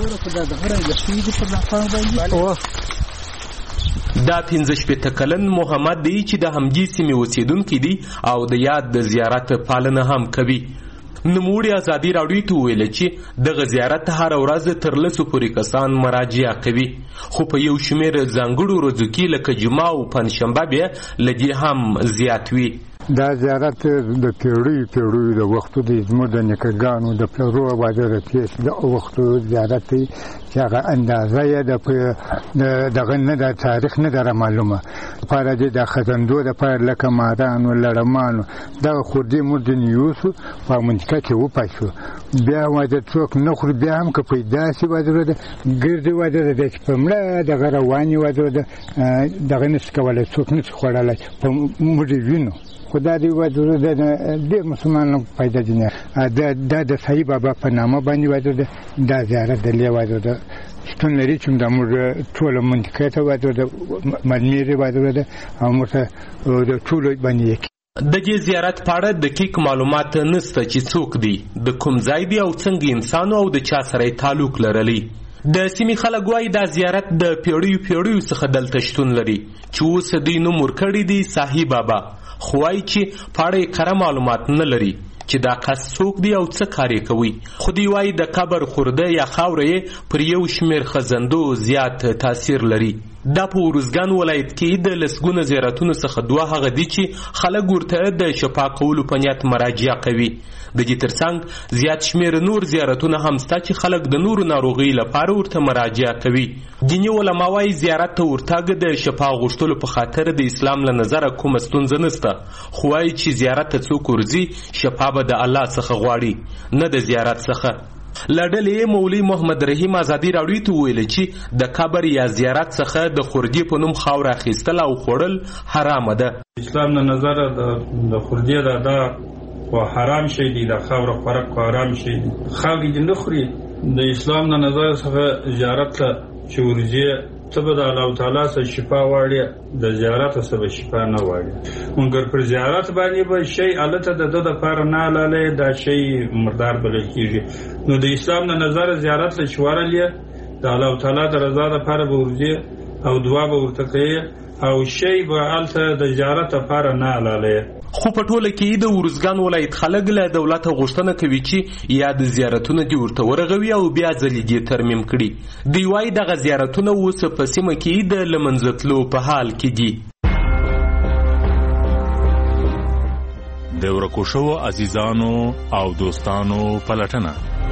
دا 15 کلن محمد دی چې د همدې سیمې اوسیدونکی دی او د یاد د زیارت پالنه هم کوي. نوموړي ازادي راډیو ته ویل چې دغه زیارت هر ورځ تر 100 پورې کسان مراجعه کوي، خو په یو شمیر ځانګړو ورځو کې لکه جمعه او پنځشنبه بیا لږ هم زیات وي. دا زیارت د پیړیو د وختو د زموږ د نیکهګانو د پلرو واده د تېر د وختو زیارت دی چې هغه اندازه یې دغه نه د تاریخ نه ده معلومه. لپاره د خزندو دپاره لکه مارانو لړمانو دغه خوردې موږ د نیوسو په منطقه کې وپاشو. بیا واده څوک نه خوري، بیا هم که پیدا شي واده ده ګردې واده ده چې په مړه دغه روانې واده ده دغه نشي کولی، څوک نشي خوړلی په موږ وینو. خدا دې واده ده ډېر مسلمانان پیدا دي دا د صاحب بابا په نامه باندې واده ده. دا زیارت د لې واده ده شتون لري چې د موږ ټوله منطقه ته واده ده مدمیر واده ده او موږ د ټولو باندې د دې زیارت په اړه دقیق معلومات نشته چې څوک دی، د کوم ځای دی او څنګه انسان او د چا سره تعلق لري. د سیمې خلک وایي دا زیارت د پیړیو څخه دلته شتون لري چې اوس دوی نوم ورکړی دی صاحب بابا، خو وایي چې په اړه یې کره معلومات نه لري چې دا کس څوک دی او څه کار یې کوي. خو دوی وایي د قبر خورده یا خاوره یې پر یو شمیر خزندو زیات تاثیر لري. دا په ارزګان ولایت کې د لسګونه زیارتونو څخه دوه هغه دي چې خلک ورته د شفا کولو په نیت مراجعه کوي. د دې ترڅنګ زیات شمیر نور زیارتونه هم شته چې خلک د نورو ناروغیو لپاره ورته مراجعه کوي. دیني علما وایي زیارت ته ورتګ د شفا غوښتلو په خاطر د اسلام له نظره کومه ستونزه نشته، خو وایي چې زیارت ته څوک ورځي شفا به د الله څخه غواړي نه د زیارت څخه. لړلې مولوي محمد رحیم ازادي راډیو ته ویل چې د قبر یا زیارت څخه د خورجې په نوم خاور اخیستل او خوړل حرام ده. اسلام نه نظر د خورجې دا خو حرام شي دی، د خاور خوراک حرام شي دی، خاورې دې نه خوري. د اسلام نه نظر څخه زیارت ته چې ورځي ته به د الله تعالی سره شفا واړي، د زیارت سره شفا نه واړي. مونږ پر زیارت باندې به شی الته د لپاره نه لاله دا شی مردار بلل کیږي. نو د اسلام نه نظر زیارت له شوارلې د الله تعالی د رضا لپاره به ورځي او دعا به ورته کوي او شی به الته د زیارت لپاره نه لاله. خو په ټوله کې د ارزګان ولایت خلک له دولت غوښتنه کوي چې یا د زیارتونو دی ورته ورغوي او بیا ځلې دې ترمیم کړي. دوی وایي دغه زیارتونه اوس په سیمه کې د له منځه تلو په حال کې دي. د ورکو شوو عزیزانو او دوستانو پلټنه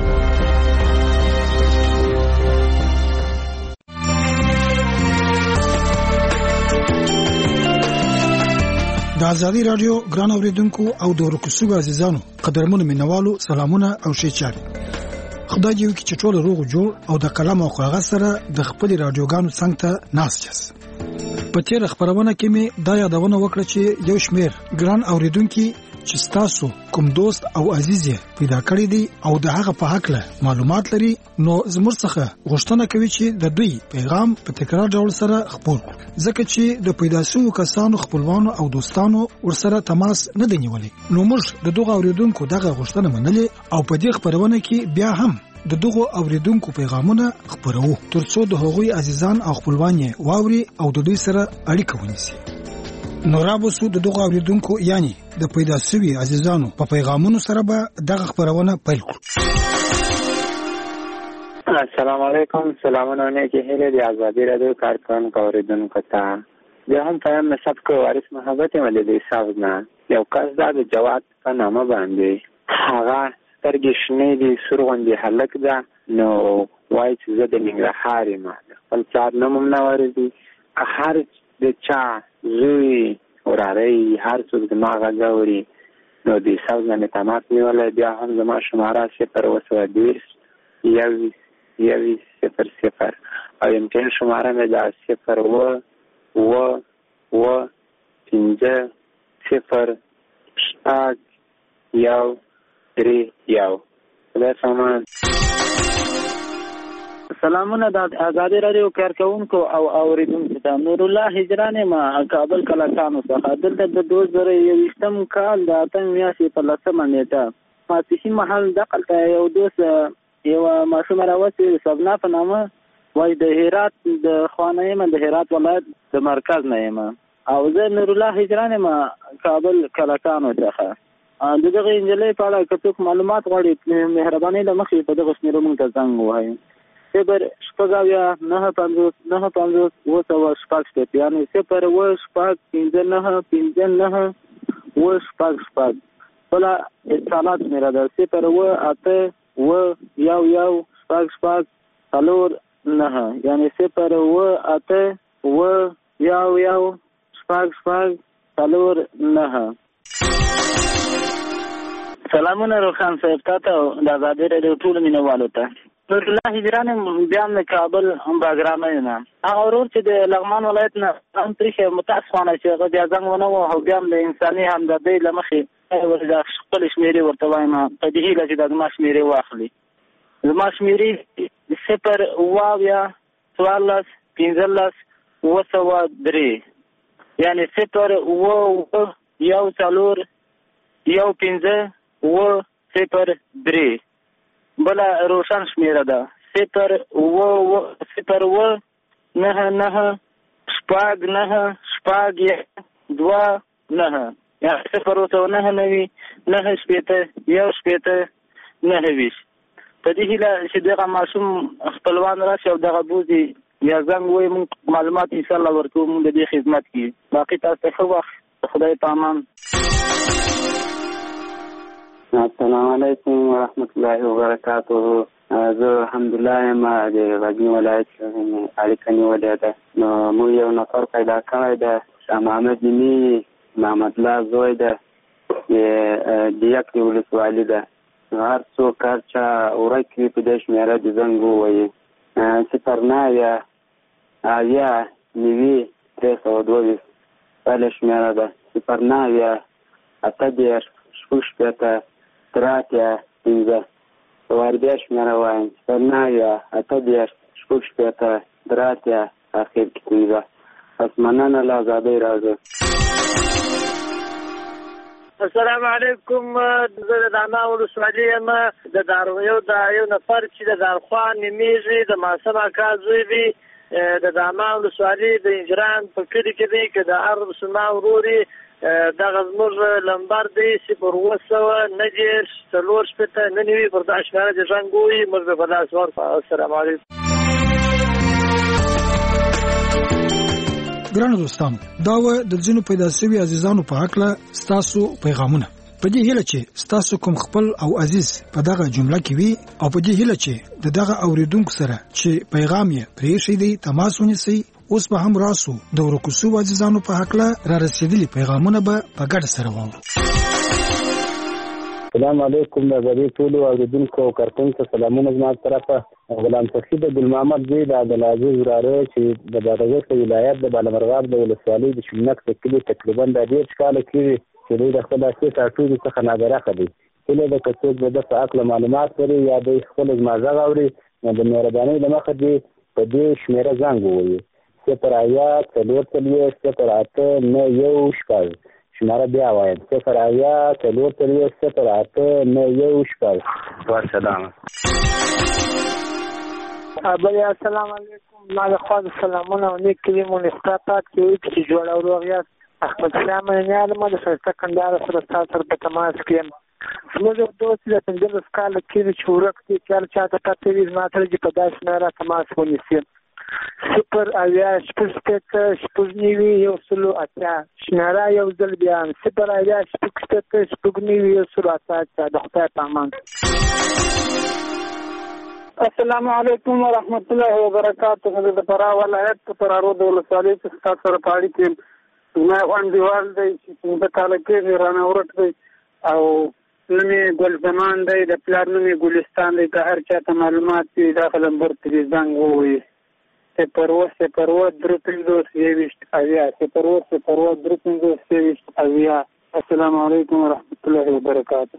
د ازادي رادیو ګران اوریدونکو او د ورکو شوو عزیزانو قدرمنو مینوالو سلامونه او شیچاري. خدای دې وکړي چې ټول روغ جوړ او د قلم او کاغذ سره د خپل رادیوګانو څنګ ته ناست یاست. په تیر خبرونه کې مې دا یادونه وکړه چې یو شمیر ګران اوریدونکو چې تاسو کوم دوست او عزیز پیدا کړی دی او د هغه په حق له معلومات لري، نو زموږ څخه غوښتنه کوي چې د دوی پیغام په تکرار ډول سره خپور کړي، ځکه چې د پیدا شوو کسانو خپلوانو او دوستانو ورسره تماس نه دی نیولی. نو موږ د دغه اوریدونکو دغه غوښتنه منلې او په دې خبرونه کې بیا هم د دغه اوریدونکو پیغامونه خبرو ترڅو د هغوی عزیزان او خپلوان یې واوري او د دوی سره اړیکه ونیسي. نو رابوسو د دغه اوریدونکو یعنی د پیدا شوی عزیزانو په پیغامونو سره به دغه خبرونه پیل کړو. السلام علیکم، سلامونه نه کې هله د ازادي رادیو کارکونکو اوریدونکو ته بیا هم په هم سبک وارث محبت یم لیدلی سبز نه یو کس دا د جواد په نامه باندې هغه سترګې شنې دي سور غوندې هلک ده نو وایي چې زه د ننګرهار یم د خپل پلار نوم هم نه ورځي هر د چا زوی وراره هر څوک زما غږ اوري نو د سبز نه مې تماس نیولی بیا هم زما شماره 020 11 00 او امتحان شماره مې دا 0 خدای سامان. سلامونه د آزادي رادیو کارکونکو او اوریدونکو ته نور الله هجران ما کابل کلاکانو څخه دلته د 2021م کال د 8 میاشتې په 10مه نیټه ماسپښین مهال دقلته یو دوست یو ماشوم راوستې سبنا په نامه وای د هرات د خانه یم د هرات ولایت د مرکز نه یم او زه نور الله هجران ما کابل کلاکانو څخه د دغه انجلۍ په اړه که څوک معلومات غواړي مهرباني له مخې په دغه شمیرو موږ ته زنګ ووهئ 0 یعنی 0 بله اتصالات میره ده 0 یعنی 0 سلامونه روخان صاحب تاته د آزادي رادیو ټولو مینوالو ته نور الله هجران بیا هم د کابل باګرامه یم هغه ورور چې د لغمان ولایت نه هم تریخې متاسفانه چې هغه بیا زنګ ونه وهه او بیا هم د انساني همدردۍ له مخې د خپلې شمېرې ورته وایم په دې هیله چې دا زما شمېرې واخلي زما شمېرې 0 14 15 یعنی 0 بله روشن شمیره ده 0 یعنی 0 په دې هیله چې دغه ماشوم خپلوان راشي او دغه بوزي یا زنګ وایي موږ معلومات انشاءالله ورکوو موږ د دې خدمت کیږي باقي تاسو ته ښه وخت خدای په امان. السلام علیکم ورحمت الله وبرکاته زه الحمدلله یم د غزني ولایت اړیکه نیولې ده نو موږ یو نفر پیدا کړی ده شاه محمد نومي محمد الله زوی ده د یک ولسوالي ده هر څوک هر چا ورک وي په دې شمېره د زنګ ووایي 0 اویا 322 بله شمېره ده 0 8 شپږ 3 5 واربیا شمېره وایم 0 8 شپږ 3 اخر کې 5 پس مننه له آزادۍ راځه. السلام علیکم زه د دانا ولسوالي یم یو نفر چې د دارخوا نومیږي د ماسم اکا زوی دی د دانا ولسوالي د انجران په کلي کې دی که د هر مسلمان ورور دغه زموږ لمبر دی 0 9 پر دا شمېره د زنګ ووایي موږ به په لاس ورکړو. السلام علیکم. ګرانو دوستانو دا و د ځینو پیدا شوي عزیزانو په حق له ستاسو پیغامونه په دې هیله چې ستاسو کوم خپل او عزیز په دغه جمله کې وي او په دې هیله چې دغه اوریدونکو سره چې پیغام یې پریښی دی تماس ونیسئ. اوس به هم راسو د ورکوسو عزیزانو په حق له را رسیدلي پیغامونه به په ګډه سره واورو. السلام علیکم د غری ټولو اوریدونکو او کارکونکو سلامونه زما طرفه غلام تخید ګل محمد زید عبدالعزیز وراره چې د بادغیس ولایت د بالامرغاب د ولسوالۍ د شمنک په کلي تقریبا د 10 کاله کې چې د خپل اساس ټاټو څخه ناګره خدي کله د کڅوګ د فعال معلومات لري یا د خپل ځمازه غوري د مهرباني د مخه دی په دې شمیره زنګ ووي 0 9 1 شپږ شماره بیا وایم 0 9 1 والسلام. السلام علیکم ما له خوا سلامونه او نیک کلمونه ستاسو چې جوړ او روغ احمد سلام نه ما د ښایسته کندهار سره تاسو په تماس کې زموږ دوست د 15 کال کې چې ورک دي چې چاته پاتې وي ما ته چې په داسې نه را تماس ونیسي صفر اویا شپږ شپېته شپږ نوي یو سلو اتیا شمېره یو ځل بیا صفر اویا شپږ شپېته شپږ نوي یو سلو اتیا د خدای په امان. السلام علیکم ورحمت الله وبرکاته. د فراه ولایت په فرارود ولسوالۍ کې ستاسو سره په اړیکه کې زما انډیوال دی چې څنګه کاله کېږي رانه ورک دی او نوم یې ګل زمان دی د پلار نوم یې ګلستان دی. که هر چا ته معلومات وي دا نمبر ته زنګ ووهي 0-0-3-2-23-20 السلام علیکم ورحمت الله وبرکاته.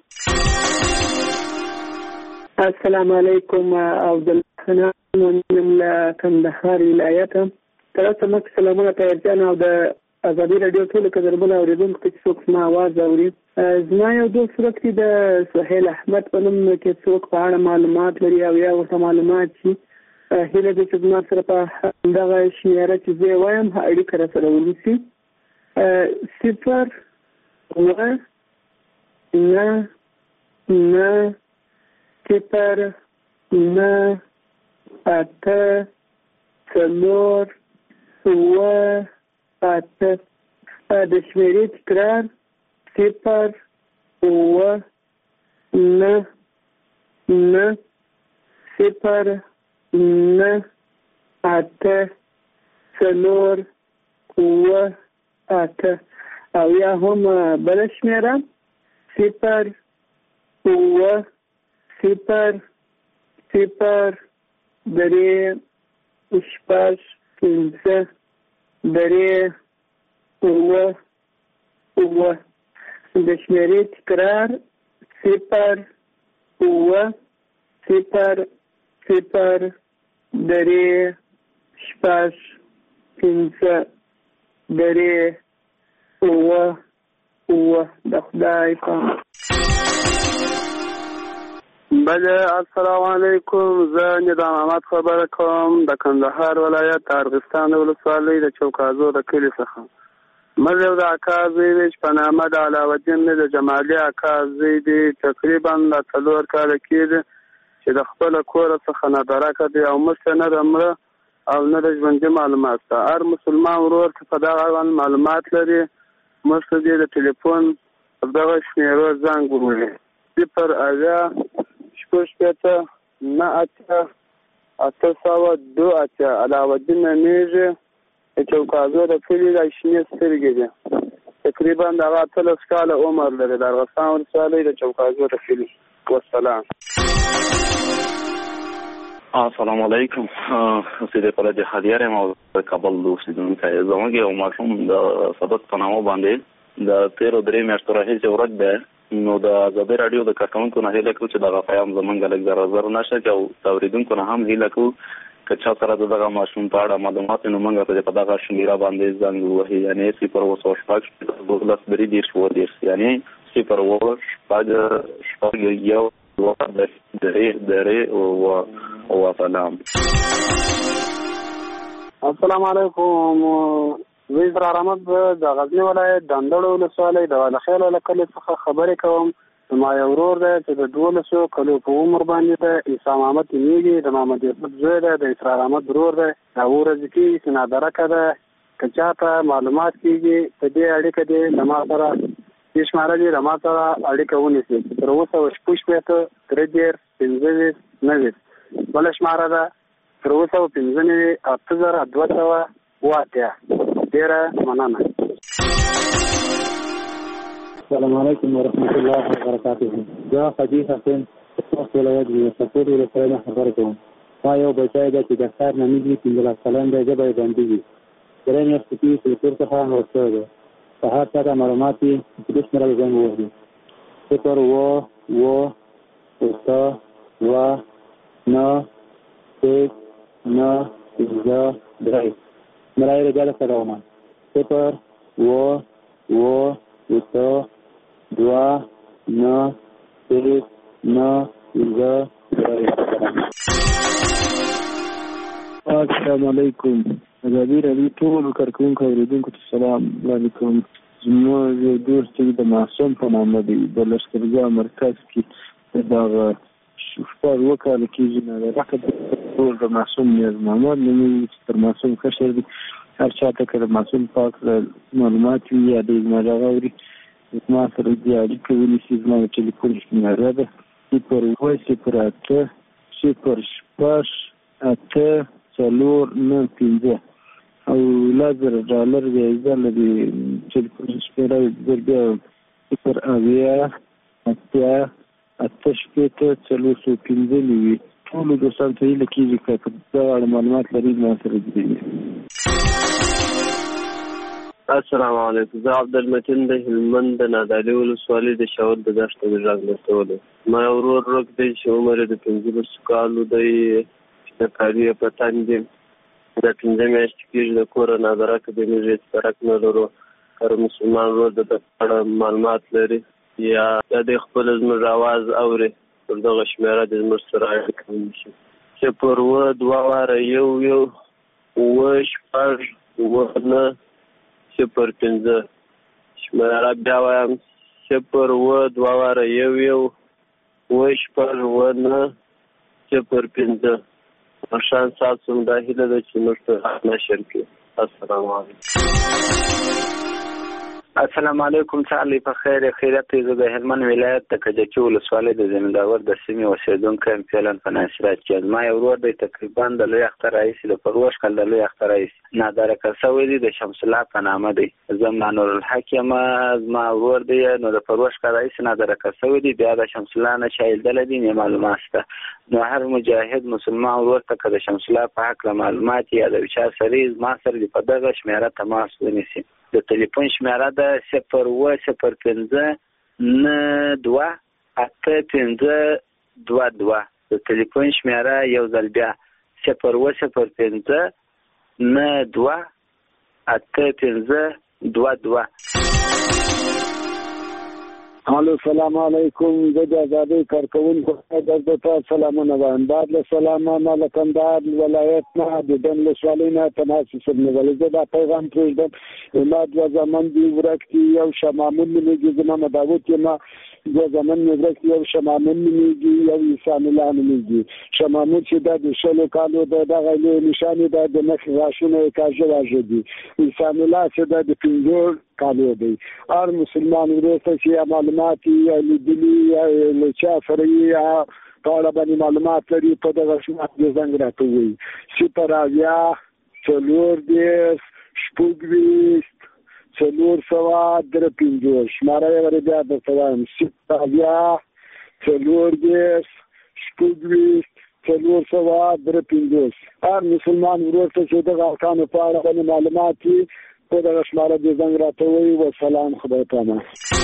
السلام علیکم عبدالله خنان من کندهار ولایت. تاسو مخ سلامونه پیرجان او د ازادي رادیو ټول کډربونه اوریدونکو ته څوک ما आवाज اوري. زما یو دوست صورت کې د سهیل احمد په نوم کې څوک په اړه معلومات لري او یا ورته معلومات شي هیله دې چې زما سره په دغه شمیره چې زه وایم اړیکه راسره ونیسي. 0-9-0-8 د شمیرې تکرار 0-9-0-8 او یا هم بل شمیره 0-0-0-3-5-3-5 د شمیرې تکرار 0-0-0-3-5-3-5 د خدای په بله. السلام علیکم. زه ندام احمد خبره کوم د کندهار ولایت د ارغستان ولسوالۍ د چوکازو د کلي څخه. موږ یو د اکا زوی دی چې په نامه د علاوالدین د جمالي اکا زوی دی. تقریبا د 4 کاله کېږي چې د خپل کور څخه نادرکه دی او مشته نه د مړه او نه د ژوندي معلومات ته. هر مسلمان ورور چې په دغه اړوند معلومات لري مشته دی د ټلیفون په دغه شمیرو زنګ ووهي 0-8-9-8-802 علاوالدین میږي د چوکازو د کلي د شنې سترګې دي. تقریبا دغه 13 کاله عمر لري د ارغستان ولسوالۍ د چوکازو د کلي. والسلام. السلام علیکم. سید په د هدیار ما د کابل اوسیدونکی زموږ یو ماشوم د صدق په نامه باندې د 13 میاشتو راهیسې ورک دی. نو د ازادي رادیو د کارکونکو نه هیله کوم چې دغه پیغام زمونږ لږ زر نشه او اوریدونکو نه هم هیله کوم که چا سره دغه ماشوم په اړه معلومات نو موږ ته په دغه شمیره باندې زنګ ووهي یعنی 0-8-9-8-8-8 یعنی 0-8-9-8-8-8 السلام علیکم. وزیر احمد د غزنی ولایت د اندړ ولسوالۍ د ولخیل کلي څخه خبرې کوم. ما یو ورور دی چې د 12 کلو په عمر باندې دی. عیسی محمد نیږي د محمد یوسف زوی دی. د اسرار احمد ورور دی. دا ورځ کې سنادرکه ده. که چاته معلومات کیږي په دې اړیکه دی لما سره د شماره دی لما سره اړیکه ونیسي. تر اوسه شپږ شپېته 3-5-9 بل شماره ده 0-15-82-8 ډیره مننه. السلام علیکم ورحمت الله وبرکاته. زه حدیث حسین تاسو ولایت د سپورت ولسوالۍ خبر کوم. ما یو بچای دی چې د ښار نامې 15 کلن دی. زه به باندې وي درې میاشتې کې سپور څخه ورسره ده. په هر څه د معلوماتي د شمېرې زنګ ووهي 0-9-9-8-9-3 ملای رجال سلام 0-8-9-8-9-3 السلام علیکم. ازادي رادیو ټول کارکونکو اوریدونکو ته سلام علیکم. زموږ یو دوست چې د معصوم په نامه دی د لښکرګاه مرکز کې دغه شپږ وکاله کېږي نه راکه ټول د معصوم نیاز محمد نومي تر معصوم کشر دی هر چاته که د معصوم پاک معلومات وي یا د زما غوري زما سره دې اړیکه ونیسي زما د ټلیفون شمېره ده 08008049495 او $1000 جایزه لري ټلیفون شمېره بیا 0808845 ټول دوستان ته هیله کېږي که دا معلومات لري ما سره دي. السلام علیکم. زه عبدالمتین د هلمند د نادعلي ولسوالۍ د شاور د دښته د غږ لرسولو. ما یو ورور روک دی چې عمر یې د 15 کالو دی چې د کاري په تن دی د 15 میاشتې کېږي د کوره نادرکه د موږ هېڅ فرق نه لرو هر مسلمان ورور د اړه معلومات لري یا د خپل زموږ اواز اوري پر دغه شمېره د زموږ سره اړیکه ونیسي 0 0 شمېره بیا وایم 0 مرشان ساتو دا هیله ده چې موږ ته نشر کړي. السلام علیکم. السلام علیکم. تعالی په خیر خیرت. زه د هلمند ولایت د کجکي ولسوالۍ د زمینداور د سیمې اوسیدونکی یم. فعلا په ناصرات کې ما یو ورور دی تقریبا د لوی اختر رئیس د پروش کال د لوی اختر رئیس نادرکه سوی دی د شمس الله په نامه دی. زما نور الحق ما ورور دی نو د پروش کال رئیس نادرکه سوی دی بیا د شمس الله نه شایل دل دي نه معلومات شته. نو هر مجاهد مسلمان ورور ته که د شمس الله په حق معلومات یا د چا سره ما سره په دغه شمېره تماس ونیسي. د ټلیفون شمېره ده 01059285522. د ټلیفون شمېره یو ځل بیا 01059285522. الو سلام علیکم. زه د آزادۍ کارکوونکو ته سلامونه وایم. بعد له سلامه ما له کندهار ولایت نه د ډن ولسوالۍ نه تماس نیولی. زه دا پیغام پرېږدم ما 2 زامن دي ورک دي یو شمامون نومېږي زما مداوت یم 2 زامن مې ورک دي یو شمامون نومېږي یو انسان الله نومېږي. شمامون چې دا د 16 کالو د دغه نشانې دا د مخ غاښونه یې کاږه واژه دي. انسان الله چې دا د 15 کالو دی. هر مسلمان ورته چې معلومات یا لیدلي یا له چا سره یې په اړه باندې معلومات لري په دغه شمات د زنګ راته ووایي 0804450 شماره یې ور بیا درته وایم 0804450 هر مسلمان ورته چې دغه ارکانو په اړه باندې معلومات وي په دغه شماره د زنګ راته ووایي. والسلام خدای پامان.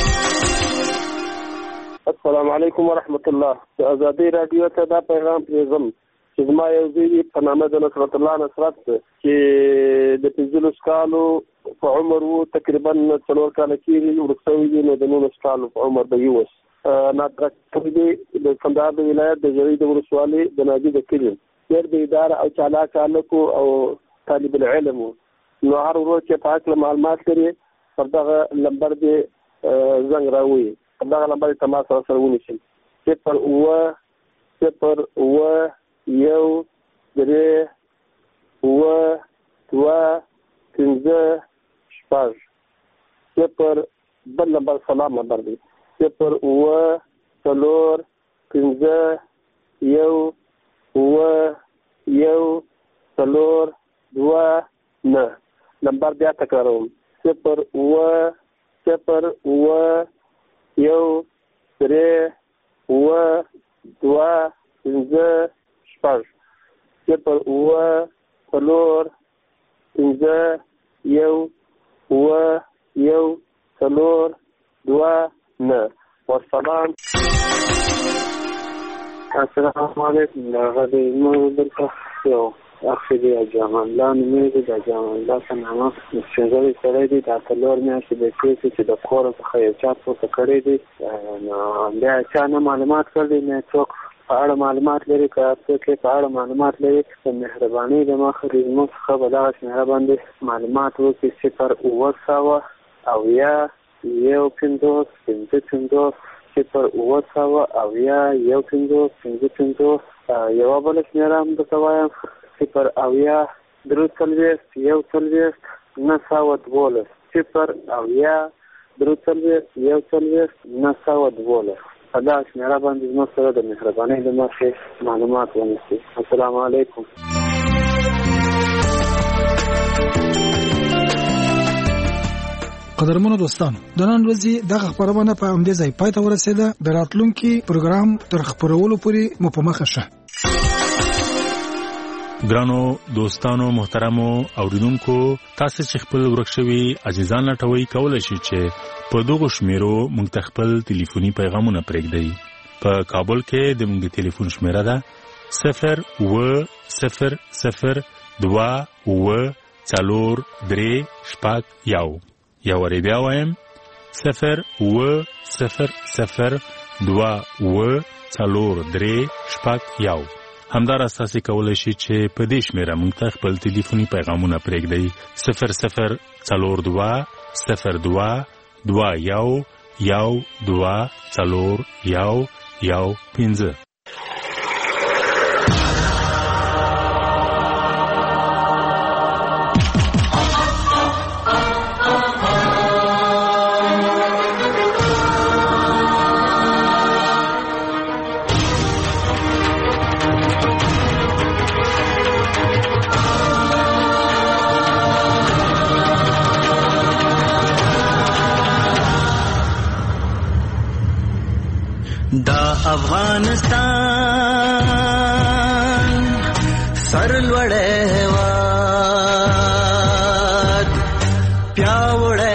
السلام علیکم ورحمت الله. د آزادۍ رادیو ته دا پیغام پرېږدم چې زما یو زوی په نامه د نصرت الله نصرت چې د 15 کالو په عمر وو تقریبا 4 کاله کېږي وروسته وي نو د 19 کالو په عمر به یې اوس نادرکه دی د کندهار د ولایت د ژړۍ د ولسوالۍ د نادي د کلي ډېر د اداره او چالاک هلک او طالب العلم نو هر ورځ چې په هکله معلومات لري پر دغه نمبر دې زنګ راووایي. پر دغه نمبر یې تماس سره ونیسئ 0 بل نمبر سلام نمبر دی 0 نمبر بیا تکراروم 0 والسلام. السلام علیکم. غدي مو دلته یو اخري جامع الله نومېږي. د جامع الله په نامه سپېڅلی سړی دی. دا 4 میاشتې د کېږي چې د کوره څخه یو چا پورته کړی دی. نو بیا چا نه معلومات کړی نه څوک په اړه معلومات لري که څوک په اړه معلومات لري په مهرباني د مخه زموږ څخه به دغه شمېره باندې معلومات وکړي 0 9 او یا 1 50 55 0 یو بل شمیره هم درته وایم 0 اویا 3 1 912 0 اویا 3 1 912 دا شمیره باندې زموږ سره د مهربانۍ له مخې معلومات ونیسئ. السلام علیکم. قدرمنو دوستانو، د نن ورځې دغه خبرونه په همدې ځای پای ته ورسېده. د راتلونکي پروګرام تر خبرولو پورې مو په مخه شه. ګرانو دوستانو محترمو اوریدونکو، تاسو چې خپل ورکشوي عزیزان لټوي کولای شئ چې په دغه شمیرو موږ ته خپل ټلیفوني پیغامونه پرېږدئ. په کابل کې د موږ ټلیفون شمیره ده 0100243 یا وری بیا وایم 0100243 همدار اساسي کولای شي چې په دې شمیره موږ ته خپل ټلیفوني پیغامونه پرېږدئ 0022221 افغانستان سرلوړې هېواد پیاوړی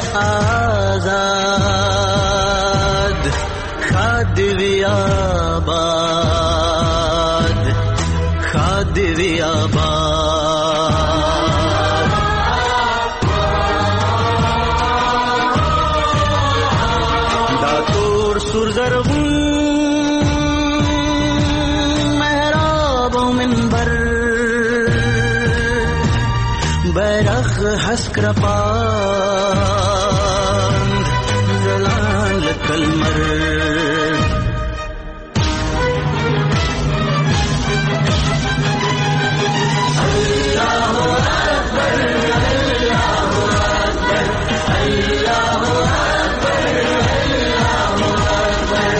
آزاد ښاد وي آباد ښاد وي آباد دا تور سور زرغون حسک رپان زلان لکلمر اللہ اکبر اللہ اکبر اللہ اکبر اللہ اکبر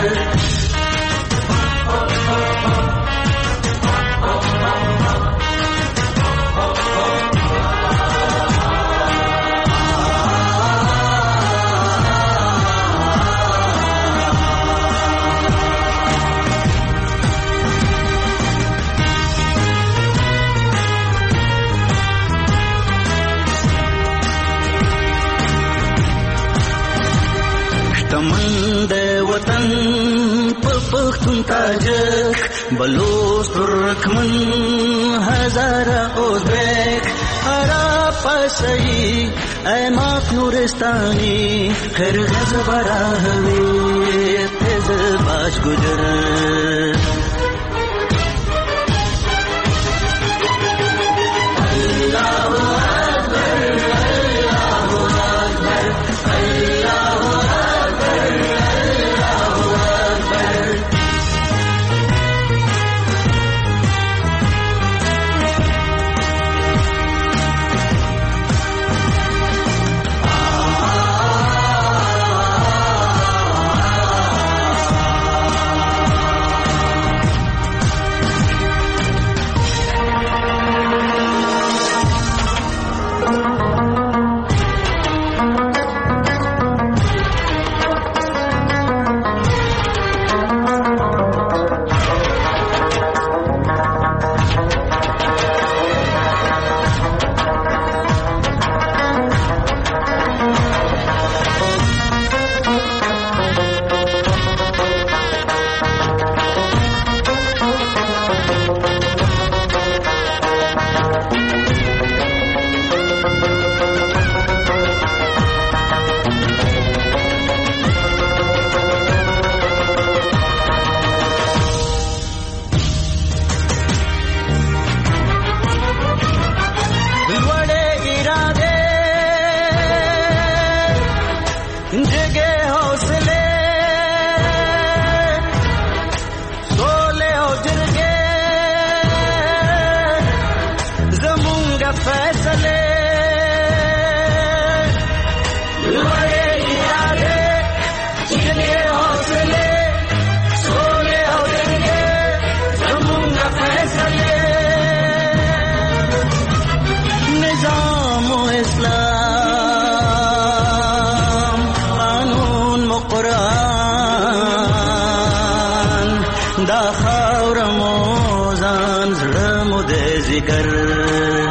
پختون تاجک بلوچ ترکمن هزاره ازبک عرب پسایی ایماق نورستانی خرغز براهوی تیز باش گجر دا خاور مو ځان زړه مو د ذکر